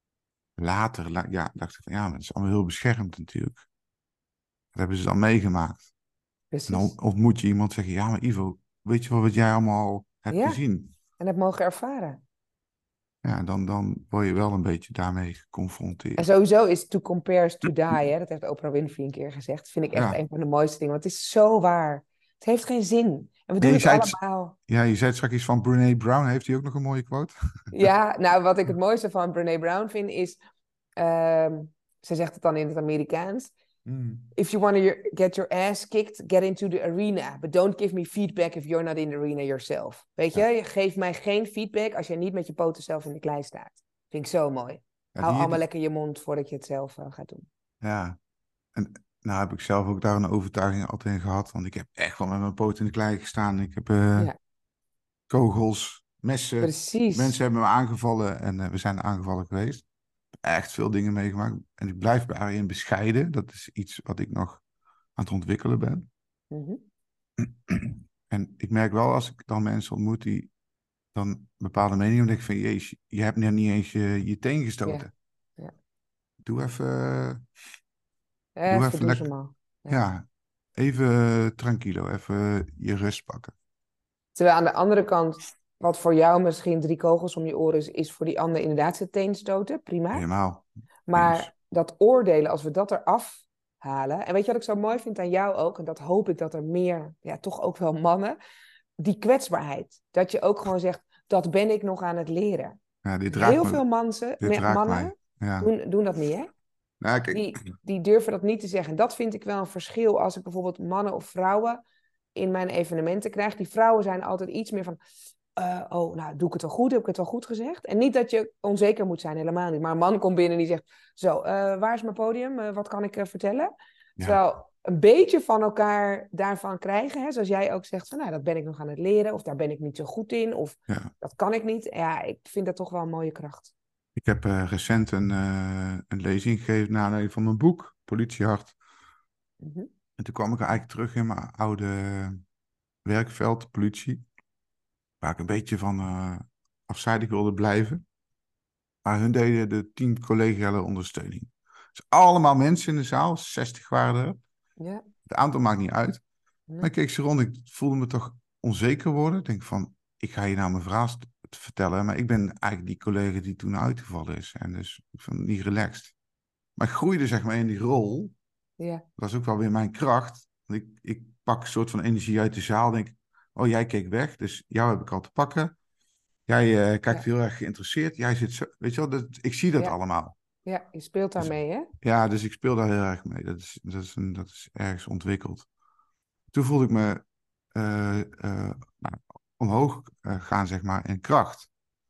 [SPEAKER 1] Later, la- ja, dacht ik van, ja, maar dat is allemaal heel beschermd natuurlijk. Dat hebben ze dan meegemaakt.
[SPEAKER 2] Precies.
[SPEAKER 1] En dan ontmoet je iemand en zeg je, ja, maar Ivo, weet je wel wat jij allemaal hebt
[SPEAKER 2] ja.
[SPEAKER 1] gezien?
[SPEAKER 2] En heb mogen ervaren.
[SPEAKER 1] Ja, dan, dan word je wel een beetje daarmee geconfronteerd.
[SPEAKER 2] En sowieso is to compare is to die, hè? Dat heeft Oprah Winfrey een keer gezegd. Dat vind ik echt
[SPEAKER 1] ja.
[SPEAKER 2] een van de mooiste dingen, want het is zo waar. Het heeft geen zin. En we doen
[SPEAKER 1] nee,
[SPEAKER 2] het allemaal.
[SPEAKER 1] Het, ja, je zei het straks iets van Brené Brown. Heeft hij ook nog een mooie quote?
[SPEAKER 2] Ja, nou, wat ik het mooiste van Brené Brown vind is... Um, ze zegt het dan in het Amerikaans. Mm. If you want to get your ass kicked, get into the arena. But don't give me feedback if you're not in the arena yourself. Weet je, ja. Geef mij geen feedback als jij niet met je poten zelf in de klei staat. Vind ik zo mooi. Ja, Hou allemaal die... lekker je mond voordat je het zelf uh, gaat doen.
[SPEAKER 1] Ja, en nou heb ik zelf ook daar een overtuiging altijd in gehad. Want ik heb echt wel met mijn poten in de klei gestaan. Ik heb uh, ja. kogels, messen.
[SPEAKER 2] Precies.
[SPEAKER 1] Mensen hebben me aangevallen en uh, we zijn aangevallen geweest. Echt veel dingen meegemaakt. En ik blijf daarin bescheiden. Dat is iets wat ik nog aan het ontwikkelen ben. Mm-hmm. En ik merk wel als ik dan mensen ontmoet die dan bepaalde meningen denk ik van, jezus, je hebt nog niet eens je, je teen gestoten.
[SPEAKER 2] Ja. Ja.
[SPEAKER 1] Doe even... Uh,
[SPEAKER 2] even doe even lekker... Ja.
[SPEAKER 1] ja, even tranquilo, even je rust pakken.
[SPEAKER 2] Terwijl aan de andere kant, wat voor jou misschien drie kogels om je oren is, is voor die ander inderdaad zijn teen stoten. Prima.
[SPEAKER 1] Helemaal.
[SPEAKER 2] Maar
[SPEAKER 1] yes.
[SPEAKER 2] dat oordelen, als we dat eraf halen... En weet je wat ik zo mooi vind aan jou ook? En dat hoop ik dat er meer, ja, toch ook wel mannen... Die kwetsbaarheid. Dat je ook gewoon zegt, dat ben ik nog aan het leren.
[SPEAKER 1] Ja, dit
[SPEAKER 2] Heel
[SPEAKER 1] me,
[SPEAKER 2] veel mansen,
[SPEAKER 1] dit
[SPEAKER 2] mannen
[SPEAKER 1] ja.
[SPEAKER 2] doen, doen dat niet, hè?
[SPEAKER 1] Nou, kijk.
[SPEAKER 2] Die, die durven dat niet te zeggen. En dat vind ik wel een verschil als ik bijvoorbeeld mannen of vrouwen in mijn evenementen krijg. Die vrouwen zijn altijd iets meer van... Uh, oh, nou, doe ik het wel goed? Heb ik het wel goed gezegd? En niet dat je onzeker moet zijn, helemaal niet. Maar een man komt binnen en die zegt... Zo, uh, waar is mijn podium? Uh, wat kan ik uh, vertellen? Ja. Terwijl een beetje van elkaar daarvan krijgen. Hè? Zoals jij ook zegt, van, nou, dat ben ik nog aan het leren. Of daar ben ik niet zo goed in. Of ja. dat kan ik niet. Ja, ik vind dat toch wel een mooie kracht.
[SPEAKER 1] Ik heb uh, recent een, uh, een lezing gegeven naar aanleiding van mijn boek, Politiehart. Mm-hmm. En toen kwam ik eigenlijk terug in mijn oude werkveld, politie. Waar ik een beetje van uh, afzijdig wilde blijven. Maar hun deden de tien collegiale ondersteuning. Dus allemaal mensen in de zaal, zestig waren er.
[SPEAKER 2] Ja.
[SPEAKER 1] Het aantal maakt niet uit. Nee. Maar ik keek ze rond, ik voelde me toch onzeker worden. Ik denk van, ik ga je nou mijn verhaal vertellen. Maar ik ben eigenlijk die collega die toen uitgevallen is. En dus ik vond het niet relaxed. Maar ik groeide zeg maar in die rol.
[SPEAKER 2] Ja.
[SPEAKER 1] Dat is ook wel weer mijn kracht. Want ik, ik pak een soort van energie uit de zaal. Denk, oh jij keek weg, dus jou heb ik al te pakken. Jij uh, kijkt ja. heel erg geïnteresseerd. Jij zit zo, weet je wel, dat, ik zie dat
[SPEAKER 2] ja.
[SPEAKER 1] allemaal.
[SPEAKER 2] Ja, je speelt daarmee,
[SPEAKER 1] dus,
[SPEAKER 2] hè?
[SPEAKER 1] Ja, dus ik speel daar heel erg mee. Dat is, dat is, een, dat is ergens ontwikkeld. Toen voelde ik me uh, uh, nou, omhoog uh, gaan, zeg maar, in kracht.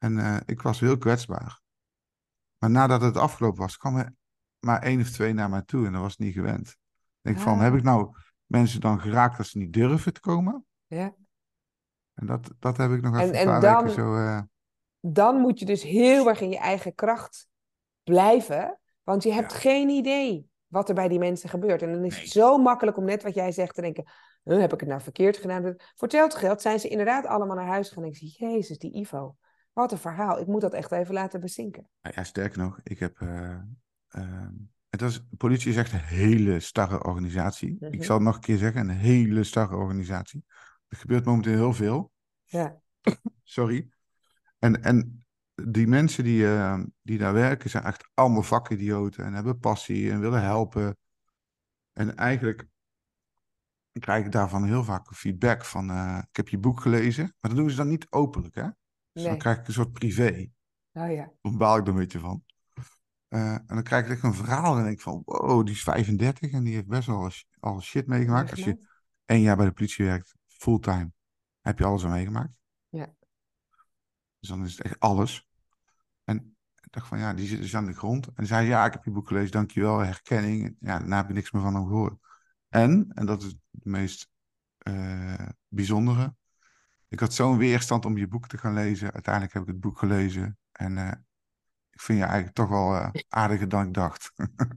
[SPEAKER 1] En uh, ik was heel kwetsbaar. Maar nadat het afgelopen was, kwam er maar één of twee naar mij toe en dat was niet gewend. Ik denk van, heb
[SPEAKER 2] Ah,
[SPEAKER 1] ik nou mensen dan geraakt als ze niet durven te komen?
[SPEAKER 2] ja.
[SPEAKER 1] En dat, dat heb ik nog
[SPEAKER 2] En,
[SPEAKER 1] even een
[SPEAKER 2] en
[SPEAKER 1] paar weken
[SPEAKER 2] dan,
[SPEAKER 1] zo... Uh,
[SPEAKER 2] dan moet je dus heel erg in je eigen kracht blijven, want je hebt
[SPEAKER 1] ja,
[SPEAKER 2] geen idee wat er bij die mensen gebeurt. En dan is het
[SPEAKER 1] nee.
[SPEAKER 2] zo makkelijk om net wat jij zegt te denken, huh, heb ik het nou verkeerd gedaan? Voor hetzelfde geld zijn ze inderdaad allemaal naar huis gegaan. En ik zie, jezus, die Ivo. Wat een verhaal. Ik moet dat echt even laten bezinken.
[SPEAKER 1] Ja, sterker nog, ik heb... Uh, uh, het was, de politie is echt een hele starre organisatie. Ik
[SPEAKER 2] Mhm.
[SPEAKER 1] zal het nog een keer zeggen, een hele starre organisatie. Er gebeurt momenteel heel veel.
[SPEAKER 2] Ja,
[SPEAKER 1] Sorry. En, en die mensen die, uh, die daar werken zijn echt allemaal vakidioten en hebben passie en willen helpen. En eigenlijk krijg ik daarvan heel vaak feedback van, uh, ik heb je boek gelezen, maar dat doen ze dan niet openlijk, hè? Dus dan
[SPEAKER 2] nee.
[SPEAKER 1] krijg ik een soort privé.
[SPEAKER 2] Oh ja,
[SPEAKER 1] Dan baal ik er een beetje van. Uh, en dan krijg ik echt een verhaal en denk ik van, wow, die is vijfendertig en die heeft best wel al shit meegemaakt. Als je
[SPEAKER 2] meegemaakt.
[SPEAKER 1] één jaar bij de politie werkt, fulltime, heb je alles al meegemaakt.
[SPEAKER 2] Ja.
[SPEAKER 1] Dus dan is het echt alles. En ik dacht van, ja, die zit dus aan de grond. En zei, ja, ik heb je boek gelezen, dankjewel, herkenning. Ja, daarna heb ik niks meer van hem gehoord. En, en dat is het meest uh, bijzondere, ik had zo'n weerstand om je boek te gaan lezen. Uiteindelijk heb ik het boek gelezen. En uh, ik vind je eigenlijk toch wel uh, aardiger dan ik dacht.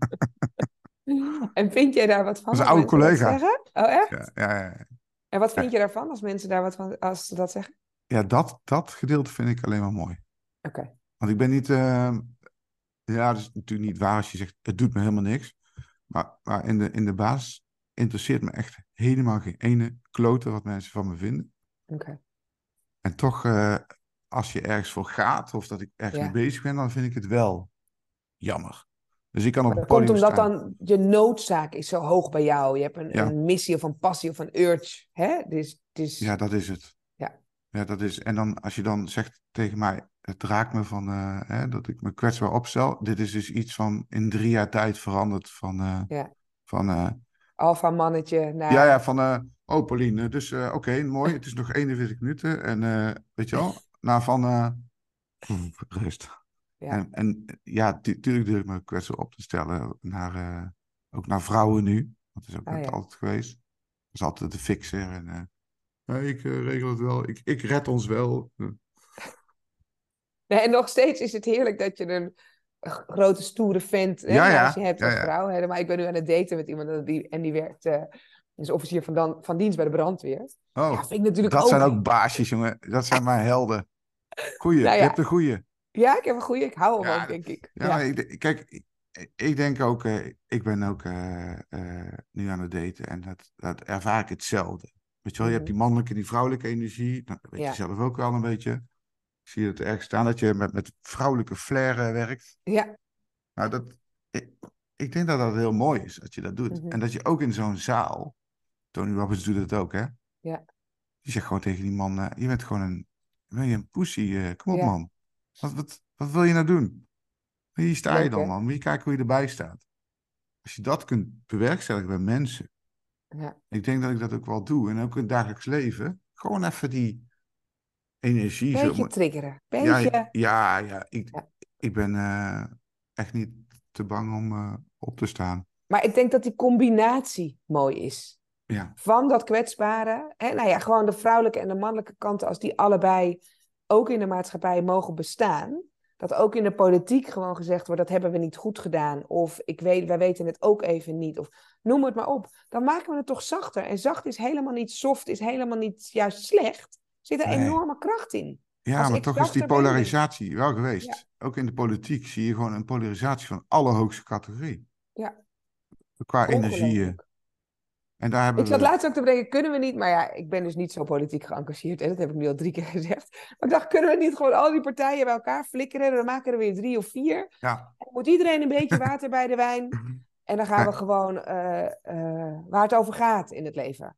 [SPEAKER 2] En vind jij daar wat
[SPEAKER 1] Dat
[SPEAKER 2] van
[SPEAKER 1] is een
[SPEAKER 2] als
[SPEAKER 1] oude
[SPEAKER 2] mensen dat
[SPEAKER 1] collega.
[SPEAKER 2] zeggen? Oh, echt?
[SPEAKER 1] Ja, ja, ja.
[SPEAKER 2] En wat vind
[SPEAKER 1] Ja,
[SPEAKER 2] je daarvan als mensen daar wat van, als ze dat zeggen?
[SPEAKER 1] ja dat, dat gedeelte vind ik alleen maar mooi.
[SPEAKER 2] Oké. Okay.
[SPEAKER 1] Want ik ben niet... Uh, ja, dat is natuurlijk niet waar als je zegt, het doet me helemaal niks. Maar, maar in, de, in de basis interesseert me echt helemaal geen ene klote wat mensen van me vinden.
[SPEAKER 2] Oké. Okay.
[SPEAKER 1] En toch, uh, als je ergens voor gaat of dat ik ergens mee
[SPEAKER 2] Ja.
[SPEAKER 1] bezig ben, dan vind ik het wel jammer. Dus ik kan op
[SPEAKER 2] Maar
[SPEAKER 1] een
[SPEAKER 2] dat komt
[SPEAKER 1] podium
[SPEAKER 2] omdat
[SPEAKER 1] staan.
[SPEAKER 2] dan je noodzaak is zo hoog bij jou. Je hebt een,
[SPEAKER 1] Ja,
[SPEAKER 2] een missie of een passie of een urge. Hè? Dus,
[SPEAKER 1] ja,
[SPEAKER 2] dus
[SPEAKER 1] dat is het.
[SPEAKER 2] ja.
[SPEAKER 1] Ja, dat is. En dan, als je dan zegt tegen mij, het raakt me van uh, hè, dat ik me kwetsbaar opstel. Dit is dus iets van in drie jaar tijd veranderd van, uh,
[SPEAKER 2] Ja.
[SPEAKER 1] van uh,
[SPEAKER 2] Alpha mannetje
[SPEAKER 1] ja, ja,
[SPEAKER 2] naar...
[SPEAKER 1] van, uh, oh Pauline, dus uh, oké, okay, mooi, het is nog eenenveertig minuten. En uh, weet je wel, naar van uh, rust.
[SPEAKER 2] Ja.
[SPEAKER 1] En, en ja, tu tuurlijk durf ik me kwetsbaar op te stellen, naar, uh, ook naar vrouwen nu. Dat is ook
[SPEAKER 2] Oh,
[SPEAKER 1] het
[SPEAKER 2] ja.
[SPEAKER 1] altijd geweest. Dat is altijd de fixer en... Uh, ja, ik uh, regel het wel. Ik, ik red ons wel.
[SPEAKER 2] Nee, en nog steeds is het heerlijk dat je een grote stoere vent hè,
[SPEAKER 1] Ja,
[SPEAKER 2] naast je
[SPEAKER 1] ja,
[SPEAKER 2] hebt
[SPEAKER 1] ja,
[SPEAKER 2] als
[SPEAKER 1] ja.
[SPEAKER 2] vrouw. Hè. Maar ik ben nu aan het daten met iemand en die, en die werkt, uh, is officier van, dan, van dienst bij de brandweer. Ja,
[SPEAKER 1] Oh,
[SPEAKER 2] vind ik natuurlijk
[SPEAKER 1] dat zijn
[SPEAKER 2] ook.
[SPEAKER 1] ook baasjes, jongen. Dat zijn mijn helden. Goeie,
[SPEAKER 2] Nou
[SPEAKER 1] je hebt
[SPEAKER 2] ja,
[SPEAKER 1] een goeie.
[SPEAKER 2] ja, ik heb een goede. Ik hou hem ook,
[SPEAKER 1] Ja,
[SPEAKER 2] denk ik.
[SPEAKER 1] ja, maar
[SPEAKER 2] Ja.
[SPEAKER 1] ik, kijk, ik, ik denk ook, uh, ik ben ook uh, uh, nu aan het daten en dat, dat ervaar ik hetzelfde. Weet je wel, je hebt die
[SPEAKER 2] Mm-hmm.
[SPEAKER 1] mannelijke en die vrouwelijke energie. Nou, dat weet je
[SPEAKER 2] Ja.
[SPEAKER 1] zelf ook wel een beetje. Ik zie het erg staan dat je met, met vrouwelijke flair uh, werkt.
[SPEAKER 2] Ja.
[SPEAKER 1] Nou, dat, ik, ik denk dat dat heel mooi is, dat je dat doet. En
[SPEAKER 2] Mm-hmm.
[SPEAKER 1] dat je ook in zo'n zaal, Tony Robbins doet het ook, hè.
[SPEAKER 2] Ja.
[SPEAKER 1] Je zegt gewoon tegen die man, uh, je bent gewoon een, ben je een pussy, uh, kom op
[SPEAKER 2] Ja.
[SPEAKER 1] man. Wat, wat, wat wil je nou doen? Hier sta je
[SPEAKER 2] Leuk,
[SPEAKER 1] dan
[SPEAKER 2] hè?
[SPEAKER 1] man, moet je kijken hoe je erbij staat. Als je dat kunt bewerkstelligen bij mensen,
[SPEAKER 2] Ja.
[SPEAKER 1] ik denk dat ik dat ook wel doe, en ook in het dagelijks leven, gewoon even die energie.
[SPEAKER 2] Beetje
[SPEAKER 1] Zo,
[SPEAKER 2] triggeren.
[SPEAKER 1] ja,
[SPEAKER 2] Beetje.
[SPEAKER 1] ja, ja, ik,
[SPEAKER 2] Ja.
[SPEAKER 1] ik ben uh, echt niet te bang om uh, op te staan.
[SPEAKER 2] Maar ik denk dat die combinatie mooi is.
[SPEAKER 1] Ja.
[SPEAKER 2] Van dat kwetsbare. Hè? Nou ja, gewoon de vrouwelijke en de mannelijke kanten, als die allebei ook in de maatschappij mogen bestaan. Dat ook in de politiek gewoon gezegd wordt, dat hebben we niet goed gedaan. Of ik weet, wij weten het ook even niet. Of noem het maar op. Dan maken we het toch zachter. En zacht is helemaal niet soft, is helemaal niet juist slecht. Er zit een
[SPEAKER 1] Nee.
[SPEAKER 2] enorme kracht in.
[SPEAKER 1] Ja,
[SPEAKER 2] Als
[SPEAKER 1] maar
[SPEAKER 2] ik
[SPEAKER 1] toch is die
[SPEAKER 2] zachter ben, ben ik...
[SPEAKER 1] polarisatie wel
[SPEAKER 2] Ja,
[SPEAKER 1] geweest. Ook in de politiek zie je gewoon een polarisatie van allerhoogste categorie.
[SPEAKER 2] ja,
[SPEAKER 1] Qua energieën.
[SPEAKER 2] ongelooflijk.
[SPEAKER 1] En daar
[SPEAKER 2] Ik
[SPEAKER 1] hebben
[SPEAKER 2] zat
[SPEAKER 1] we...
[SPEAKER 2] laatst ook te bedenken, kunnen we niet... Maar ja, ik ben dus niet zo politiek geëngageerd. En dat heb ik nu al drie keer gezegd. Maar ik dacht, kunnen we niet gewoon al die partijen bij elkaar flikkeren? Dan maken we er weer drie of vier.
[SPEAKER 1] Ja.
[SPEAKER 2] En dan moet iedereen een beetje water bij de wijn. En dan gaan we
[SPEAKER 1] Ja,
[SPEAKER 2] gewoon uh, uh, waar het over gaat in het leven.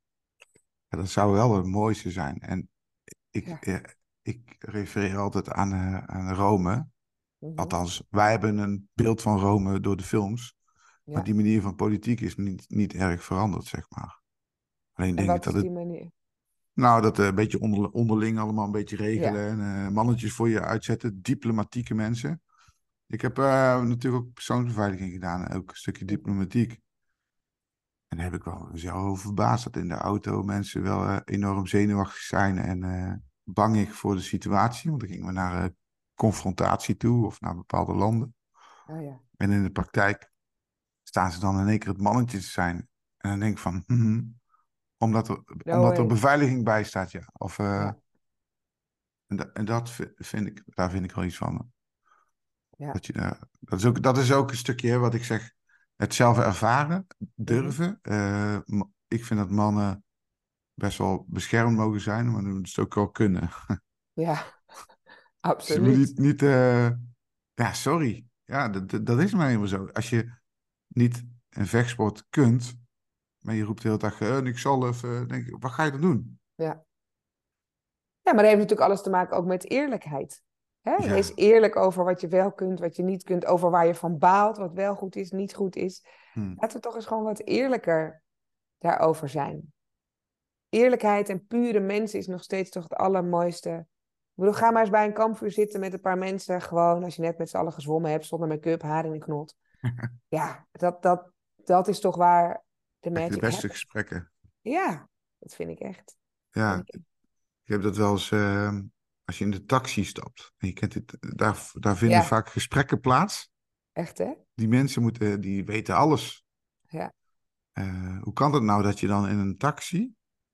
[SPEAKER 1] dat zou wel het mooiste zijn. En ik,
[SPEAKER 2] Ja.
[SPEAKER 1] eh, ik refereer altijd aan, uh, aan Rome.
[SPEAKER 2] Mm-hmm.
[SPEAKER 1] Althans, wij hebben een beeld van Rome door de films. Maar
[SPEAKER 2] Ja.
[SPEAKER 1] die manier van politiek is niet, niet erg veranderd, zeg maar. Alleen
[SPEAKER 2] En
[SPEAKER 1] denk ik
[SPEAKER 2] wat
[SPEAKER 1] dat
[SPEAKER 2] is
[SPEAKER 1] het...
[SPEAKER 2] die manier?
[SPEAKER 1] Nou, dat eh, een beetje onder, onderling allemaal een beetje
[SPEAKER 2] Ja.
[SPEAKER 1] regelen. En eh, mannetjes voor je uitzetten. Diplomatieke mensen. Ik heb eh, natuurlijk ook persoonsbeveiliging gedaan. Ook een stukje diplomatiek. En daar heb ik wel zelf over verbaasd dat in de auto mensen wel eh, enorm zenuwachtig zijn. En eh, bangig voor de situatie. Want dan gingen we naar eh, confrontatie toe of naar bepaalde landen.
[SPEAKER 2] Oh ja.
[SPEAKER 1] En in de praktijk staan ze dan in één keer het mannetje te zijn. En dan denk ik van, hm, omdat er,
[SPEAKER 2] No
[SPEAKER 1] omdat er
[SPEAKER 2] way.
[SPEAKER 1] beveiliging bij staat, ja. Of, eh,
[SPEAKER 2] Ja.
[SPEAKER 1] en, da- en dat vi- vind ik, daar vind ik wel iets van.
[SPEAKER 2] Ja.
[SPEAKER 1] Dat, je, daar- dat, is ook, dat is ook een stukje hè, wat ik zeg, het zelf ervaren,
[SPEAKER 2] Mhm.
[SPEAKER 1] durven. Eh, m- ik vind dat mannen best wel beschermd mogen zijn, maar moeten het ook wel kunnen.
[SPEAKER 2] Ja,
[SPEAKER 1] Dus je moet
[SPEAKER 2] absoluut.
[SPEAKER 1] niet, niet eh, ja, sorry. Ja, dat, dat dat is maar helemaal zo. Als je niet een vechtsport kunt, maar je roept de hele dag, eh, ik zal even, denk ik, wat ga je dan doen?
[SPEAKER 2] Ja. Ja, maar dat heeft natuurlijk alles te maken ook met eerlijkheid. Hè? Wees
[SPEAKER 1] Ja,
[SPEAKER 2] eerlijk over wat je wel kunt, wat je niet kunt, over waar je van baalt, wat wel goed is, niet goed is.
[SPEAKER 1] hm.
[SPEAKER 2] Laten we toch eens gewoon wat eerlijker daarover zijn. Eerlijkheid en pure mensen is nog steeds toch het allermooiste. Ik bedoel, ga maar eens bij een kampvuur zitten met een paar mensen. Gewoon als je net met z'n allen gezwommen hebt, zonder make-up, haar in een knot. Ja, dat, dat, dat is toch waar de
[SPEAKER 1] Krijg je de
[SPEAKER 2] magic
[SPEAKER 1] beste
[SPEAKER 2] happens.
[SPEAKER 1] gesprekken.
[SPEAKER 2] Ja, dat vind ik echt. Vind
[SPEAKER 1] Ja,
[SPEAKER 2] ik echt.
[SPEAKER 1] ik heb dat wel eens, eh, als je in de taxi stapt. En je kent het, daar, daar vinden
[SPEAKER 2] Ja,
[SPEAKER 1] vaak gesprekken plaats.
[SPEAKER 2] echt hè?
[SPEAKER 1] Die mensen moeten, die weten alles.
[SPEAKER 2] Ja.
[SPEAKER 1] Eh, hoe kan het nou dat je dan in een taxi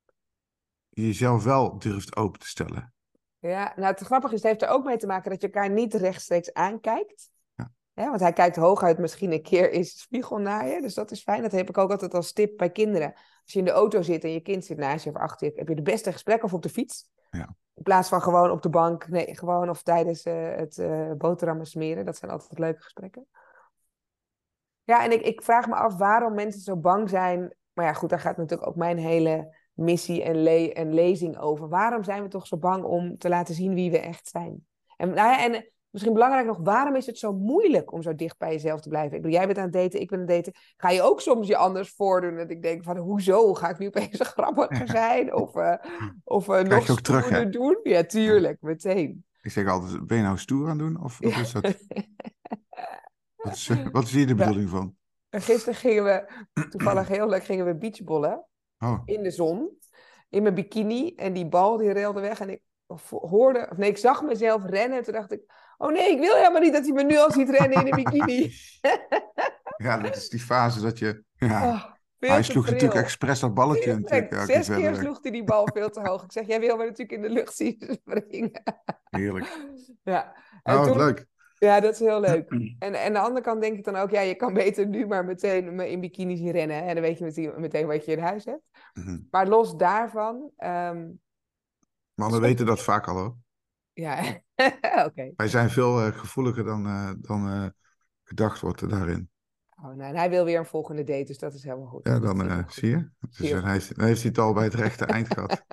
[SPEAKER 1] jezelf wel durft open te stellen?
[SPEAKER 2] Ja, nou het grappige is, het heeft er ook mee te maken dat je elkaar niet rechtstreeks aankijkt.
[SPEAKER 1] Ja.
[SPEAKER 2] Hè, want hij kijkt hooguit misschien een keer in zijn spiegel naar je. Dus dat is fijn. Dat heb ik ook altijd als tip bij kinderen. Als je in de auto zit en je kind zit naast je of achter je, heb je de beste gesprekken of op de fiets.
[SPEAKER 1] Ja.
[SPEAKER 2] In plaats van gewoon op de bank. Nee, gewoon of tijdens eh, het eh, boterhammen smeren. Dat zijn altijd leuke gesprekken. Ja, en ik, ik vraag me af waarom mensen zo bang zijn. Maar ja, goed, daar gaat natuurlijk ook mijn hele missie en, le en lezing over. Waarom zijn we toch zo bang om te laten zien wie we echt zijn? En, nou ja, en misschien belangrijk nog, waarom is het zo moeilijk om zo dicht bij jezelf te blijven? Ik bedoel, jij bent aan het daten, ik ben aan het daten. Ga je ook soms je anders voordoen? Dat ik denk van, hoezo? Ga ik nu opeens grappiger
[SPEAKER 1] Ja.
[SPEAKER 2] zijn? Of, uh, of uh,
[SPEAKER 1] Krijg
[SPEAKER 2] nog
[SPEAKER 1] je ook terug, hè?
[SPEAKER 2] stoerder doen? Ja,
[SPEAKER 1] Ja.
[SPEAKER 2] tuurlijk, meteen.
[SPEAKER 1] Ik zeg altijd, ben je nou stoer aan het doen? Of wat
[SPEAKER 2] Ja.
[SPEAKER 1] is dat? Wat is, eh, wat is hier de
[SPEAKER 2] Ja.
[SPEAKER 1] bedoeling van?
[SPEAKER 2] En gisteren gingen we, toevallig heel leuk, gingen we beachbollen.
[SPEAKER 1] Oh,
[SPEAKER 2] In de zon, in mijn bikini. En die bal die reelde weg. En ik hoorde, of nee, ik zag mezelf rennen. En toen dacht ik, oh nee, ik wil helemaal niet dat hij me nu al ziet rennen in een bikini.
[SPEAKER 1] ja, dat is die fase dat je... Ja,
[SPEAKER 2] Oh,
[SPEAKER 1] hij
[SPEAKER 2] veel te
[SPEAKER 1] sloeg natuurlijk
[SPEAKER 2] pril.
[SPEAKER 1] expres dat balletje natuurlijk
[SPEAKER 2] Tuurlijk,
[SPEAKER 1] elke keer
[SPEAKER 2] zes
[SPEAKER 1] verder
[SPEAKER 2] keer
[SPEAKER 1] weg.
[SPEAKER 2] sloeg hij die bal veel te hoog. Ik zeg, jij wil me natuurlijk in de lucht zien springen.
[SPEAKER 1] Heerlijk.
[SPEAKER 2] Ja, en
[SPEAKER 1] Oh, wat
[SPEAKER 2] toen,
[SPEAKER 1] leuk.
[SPEAKER 2] ja, dat is heel leuk. En, en aan de andere kant denk ik dan ook, ja, je kan beter nu maar meteen me in bikini zien rennen. En dan weet je meteen, meteen wat je in huis hebt.
[SPEAKER 1] Mhm.
[SPEAKER 2] Maar los daarvan, ehm,
[SPEAKER 1] Mannen
[SPEAKER 2] soms,
[SPEAKER 1] weten dat vaak al hoor.
[SPEAKER 2] ja, oké.
[SPEAKER 1] Wij zijn veel eh, gevoeliger dan, eh, dan eh, gedacht wordt daarin.
[SPEAKER 2] Oh, nou, en hij wil weer een volgende date, dus dat is helemaal goed.
[SPEAKER 1] Ja,
[SPEAKER 2] Dat
[SPEAKER 1] dan
[SPEAKER 2] zie je
[SPEAKER 1] eh,
[SPEAKER 2] heel goed.
[SPEAKER 1] zie je. Dus
[SPEAKER 2] Heel
[SPEAKER 1] dan
[SPEAKER 2] goed.
[SPEAKER 1] heeft, dan heeft hij het al bij het rechte eind gehad.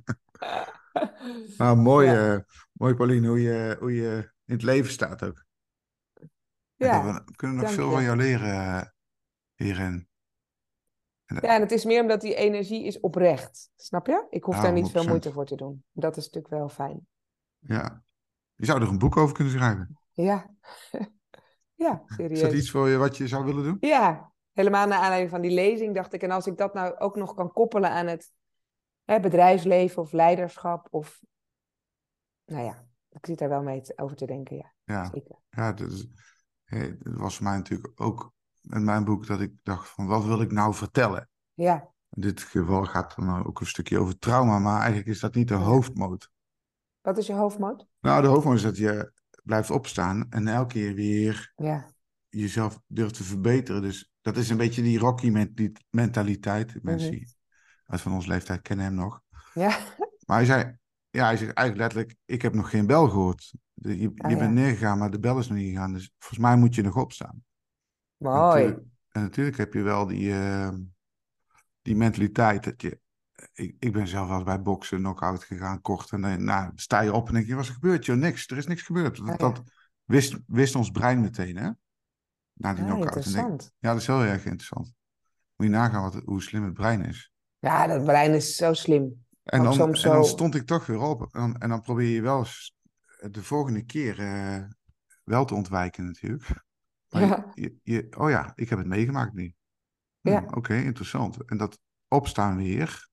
[SPEAKER 1] Maar mooi,
[SPEAKER 2] Ja,
[SPEAKER 1] eh, mooi Pauline, hoe je, hoe je in het leven staat ook. Ik heb,
[SPEAKER 2] ja,
[SPEAKER 1] we kunnen nog
[SPEAKER 2] dank
[SPEAKER 1] veel van
[SPEAKER 2] je.
[SPEAKER 1] jou leren eh, hierin. En, eh,
[SPEAKER 2] Ja, en het is meer omdat die energie is oprecht. Snap je? Ik hoef
[SPEAKER 1] ja,
[SPEAKER 2] daar niet
[SPEAKER 1] honderd
[SPEAKER 2] veel moeite
[SPEAKER 1] procent.
[SPEAKER 2] voor te doen. Dat is natuurlijk wel fijn.
[SPEAKER 1] Ja. Je zou er een boek over kunnen schrijven.
[SPEAKER 2] Ja, ja,
[SPEAKER 1] Is dat
[SPEAKER 2] serieus.
[SPEAKER 1] iets voor je wat je zou willen doen?
[SPEAKER 2] Ja, helemaal naar aanleiding van die lezing dacht ik. En als ik dat nou ook nog kan koppelen aan het hè, bedrijfsleven of leiderschap. Of, nou ja, ik zit daar wel mee te- over te denken, ja.
[SPEAKER 1] Ja,
[SPEAKER 2] Zeker.
[SPEAKER 1] ja dat, is, eh, dat was voor mij natuurlijk ook in mijn boek dat ik dacht van wat wil ik nou vertellen?
[SPEAKER 2] Ja,
[SPEAKER 1] In dit geval gaat het dan ook een stukje over trauma, maar eigenlijk is dat niet de
[SPEAKER 2] ja.
[SPEAKER 1] hoofdmoot.
[SPEAKER 2] Wat is je hoofdmoot?
[SPEAKER 1] Nou, de hoofdmoot is dat je blijft opstaan en elke keer weer
[SPEAKER 2] Ja.
[SPEAKER 1] jezelf durft te verbeteren. Dus dat is een beetje die Rocky-mentaliteit.
[SPEAKER 2] Mhm.
[SPEAKER 1] Mensen die uit van onze leeftijd kennen hem nog.
[SPEAKER 2] Ja.
[SPEAKER 1] Maar hij zei, ja, hij zegt eigenlijk letterlijk, ik heb nog geen bel gehoord. De- Je,
[SPEAKER 2] Ah
[SPEAKER 1] je bent
[SPEAKER 2] ja.
[SPEAKER 1] neergegaan, maar de bel is nog niet gegaan. Dus volgens mij moet je nog opstaan. En natuurlijk,
[SPEAKER 2] Mooi.
[SPEAKER 1] en natuurlijk heb je wel die, eh, die mentaliteit dat je... Ik, ik ben zelf wel eens bij boksen knock-out gegaan, kort. En dan nou, sta je op en denk je, wat is er gebeurd? Joh, niks. Er is niks gebeurd.
[SPEAKER 2] Ah
[SPEAKER 1] Dat, dat
[SPEAKER 2] ja.
[SPEAKER 1] wist, wist ons brein meteen, hè? Na die
[SPEAKER 2] Ah,
[SPEAKER 1] knock-out. En denk,
[SPEAKER 2] interessant.
[SPEAKER 1] ja, dat is heel erg interessant. Moet je nagaan wat, hoe slim het brein is.
[SPEAKER 2] Ja, dat brein is zo slim.
[SPEAKER 1] En
[SPEAKER 2] Ook
[SPEAKER 1] dan,
[SPEAKER 2] soms
[SPEAKER 1] en dan
[SPEAKER 2] zo...
[SPEAKER 1] stond ik toch weer op. En dan, en dan probeer je wel eens de volgende keer uh, wel te ontwijken natuurlijk. Maar je,
[SPEAKER 2] Ja,
[SPEAKER 1] je, je, oh ja, ik heb het meegemaakt nu. Hm,
[SPEAKER 2] ja.
[SPEAKER 1] Oké, okay, interessant. En dat opstaan weer.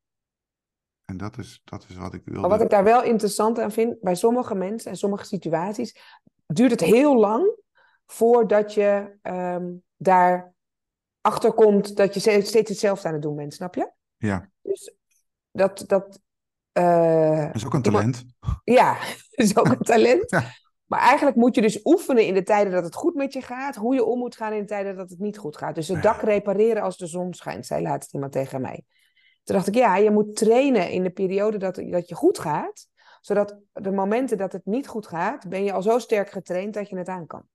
[SPEAKER 1] En dat is, dat is wat ik
[SPEAKER 2] Maar wat
[SPEAKER 1] wilde.
[SPEAKER 2] ik daar wel interessant aan vind, bij sommige mensen en sommige situaties, duurt het heel lang voordat je um, daar achter komt dat je steeds hetzelfde aan het doen bent, snap je?
[SPEAKER 1] Ja,
[SPEAKER 2] Dus dat... dat uh,
[SPEAKER 1] dat is ook een
[SPEAKER 2] iemand...
[SPEAKER 1] talent.
[SPEAKER 2] Ja, dat is ook een talent.
[SPEAKER 1] Ja.
[SPEAKER 2] Maar eigenlijk moet je dus oefenen in de tijden dat het goed met je gaat, hoe je om moet gaan in de tijden dat het niet goed gaat. Dus het dak repareren als de zon schijnt, zei laatst iemand tegen mij. Toen dacht ik, ja, je moet trainen in de periode dat, dat je goed gaat, zodat de momenten dat het niet goed gaat, ben je al zo sterk getraind dat je het aan kan.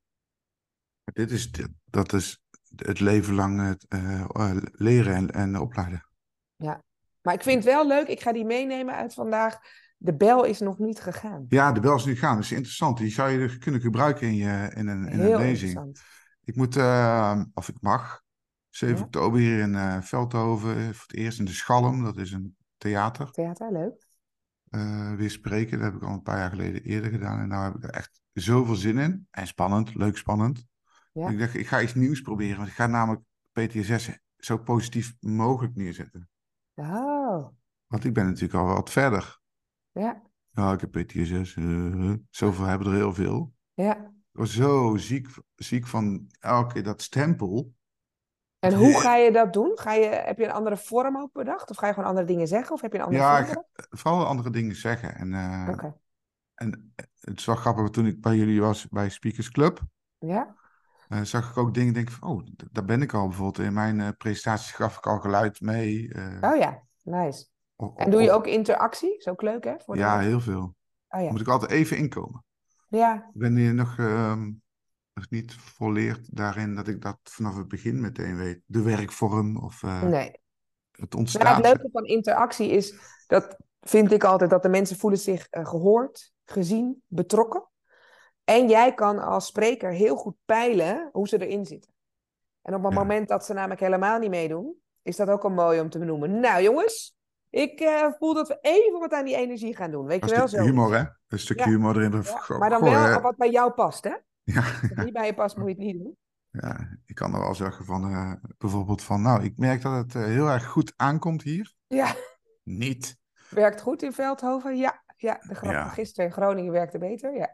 [SPEAKER 1] Dit is, dat is het leven lang het, uh, leren en, en opleiden.
[SPEAKER 2] Ja, maar ik vind het wel leuk, ik ga die meenemen uit vandaag. De bel is nog niet gegaan.
[SPEAKER 1] Ja, de bel is nu gegaan. Dat is interessant. Die zou je kunnen gebruiken in, je, in, een, in een
[SPEAKER 2] Heel
[SPEAKER 1] lezing.
[SPEAKER 2] interessant.
[SPEAKER 1] Ik moet, uh, of ik mag, zeven
[SPEAKER 2] Ja.
[SPEAKER 1] oktober hier in uh, Veldhoven, voor het eerst in de Schalm, dat is een theater.
[SPEAKER 2] Theater, leuk.
[SPEAKER 1] Uh, weer spreken, dat heb ik al een paar jaar geleden eerder gedaan. En nou heb ik er echt zoveel zin in. En spannend, leuk spannend. Ja. Ik dacht, ik ga iets nieuws proberen. Want ik ga namelijk P T S S zo positief mogelijk neerzetten.
[SPEAKER 2] Oh.
[SPEAKER 1] Want ik ben natuurlijk al wat verder.
[SPEAKER 2] Ja.
[SPEAKER 1] Ja, ik heb P T S S. Uh, zoveel hebben er heel veel.
[SPEAKER 2] Ja.
[SPEAKER 1] Ik was zo ziek, ziek van elke dat stempel.
[SPEAKER 2] En hoe ga je dat doen? Ga je, heb je een andere vorm ook bedacht? Of ga je gewoon andere dingen zeggen? Of heb je een andere
[SPEAKER 1] ja,
[SPEAKER 2] vorm bedacht?
[SPEAKER 1] Ja, vooral andere dingen zeggen. En, uh,
[SPEAKER 2] okay.
[SPEAKER 1] en het is wel grappig, toen ik bij jullie was bij Speakers Club.
[SPEAKER 2] Ja.
[SPEAKER 1] Uh, zag ik ook dingen, denk van, oh, daar ben ik al bijvoorbeeld. In mijn uh, presentaties gaf ik al geluid mee. Uh,
[SPEAKER 2] oh ja, nice.
[SPEAKER 1] Of,
[SPEAKER 2] en doe je
[SPEAKER 1] of,
[SPEAKER 2] ook interactie? Is ook leuk, hè? Voor de...
[SPEAKER 1] Ja, heel veel.
[SPEAKER 2] Oh, ja.
[SPEAKER 1] Moet ik altijd even inkomen.
[SPEAKER 2] Ja.
[SPEAKER 1] Ik ben hier nog, uh, nog niet volleerd daarin dat ik dat vanaf het begin meteen weet. De werkvorm of uh,
[SPEAKER 2] nee.
[SPEAKER 1] het ontstaan.
[SPEAKER 2] Nou, het leuke van interactie is, dat vind ik altijd, dat de mensen voelen zich uh, gehoord, gezien, betrokken. En jij kan als spreker heel goed peilen hoe ze erin zitten. En op het ja. moment dat ze namelijk helemaal niet meedoen, is dat ook al mooi om te benoemen. Nou jongens, ik uh, voel dat we even wat aan die energie gaan doen. Weet
[SPEAKER 1] een
[SPEAKER 2] je wel
[SPEAKER 1] stukje
[SPEAKER 2] zo?
[SPEAKER 1] humor, hè? Een stukje ja. humor erin.
[SPEAKER 2] Ja,
[SPEAKER 1] Goh,
[SPEAKER 2] maar dan
[SPEAKER 1] goh,
[SPEAKER 2] wel
[SPEAKER 1] hè?
[SPEAKER 2] wat bij jou past, hè?
[SPEAKER 1] Ja.
[SPEAKER 2] Als het niet bij je past, moet je het niet doen.
[SPEAKER 1] Ja, ik kan er wel zeggen van, uh, bijvoorbeeld van, nou, ik merk dat het uh, heel erg goed aankomt hier.
[SPEAKER 2] Ja.
[SPEAKER 1] Niet.
[SPEAKER 2] Werkt goed in Veldhoven? Ja. Ja, de grap ja. gisteren in Groningen werkte beter, ja.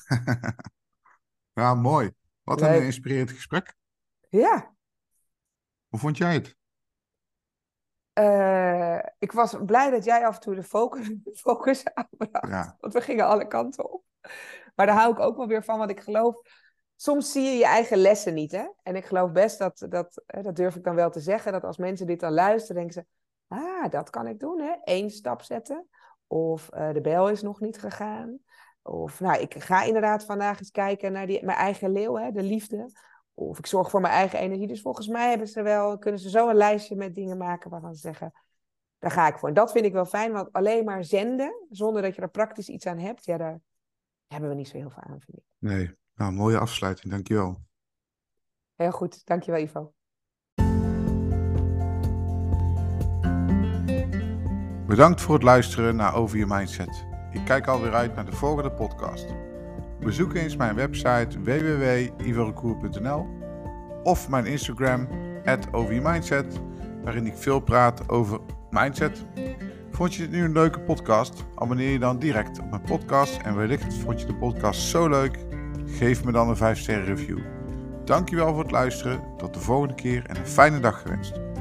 [SPEAKER 1] Ja, mooi. Wat Leuk. Een inspirerend gesprek.
[SPEAKER 2] Ja.
[SPEAKER 1] Hoe vond jij het?
[SPEAKER 2] Uh, ik was blij dat jij af en toe de focus, focus aanbracht. Ja. Want we gingen alle kanten op. Maar daar hou ik ook wel weer van, want ik geloof... Soms zie je je eigen lessen niet, hè? En ik geloof best dat, dat, dat durf ik dan wel te zeggen, dat als mensen dit dan luisteren, denken ze, ah, dat kan ik doen, hè? Eén stap zetten. Of uh, de bel is nog niet gegaan. Of, nou, ik ga inderdaad vandaag eens kijken naar die, mijn eigen leeuw, hè? De liefde. Of ik zorg voor mijn eigen energie. Dus volgens mij hebben ze wel, kunnen ze zo een lijstje met dingen maken waarvan ze zeggen, daar ga ik voor. En dat vind ik wel fijn, want alleen maar zenden, zonder dat je er praktisch iets aan hebt, ja, daar hebben we niet zo heel veel aan, vind ik.
[SPEAKER 1] Nee. Nou, mooie afsluiting, dankjewel.
[SPEAKER 2] Heel goed, dankjewel Ivo.
[SPEAKER 1] Bedankt voor het luisteren naar Over Je Mindset. Ik kijk alweer uit naar de volgende podcast. Bezoek eens mijn website w w w punt ivo recour punt n l of mijn Instagram at over je mindset, waarin ik veel praat over mindset. Vond je dit nu een leuke podcast? Abonneer je dan direct op mijn podcast en wellicht vond je de podcast zo leuk. Geef me dan een vijf sterren review. Dankjewel voor het luisteren. Tot de volgende keer en een fijne dag gewenst.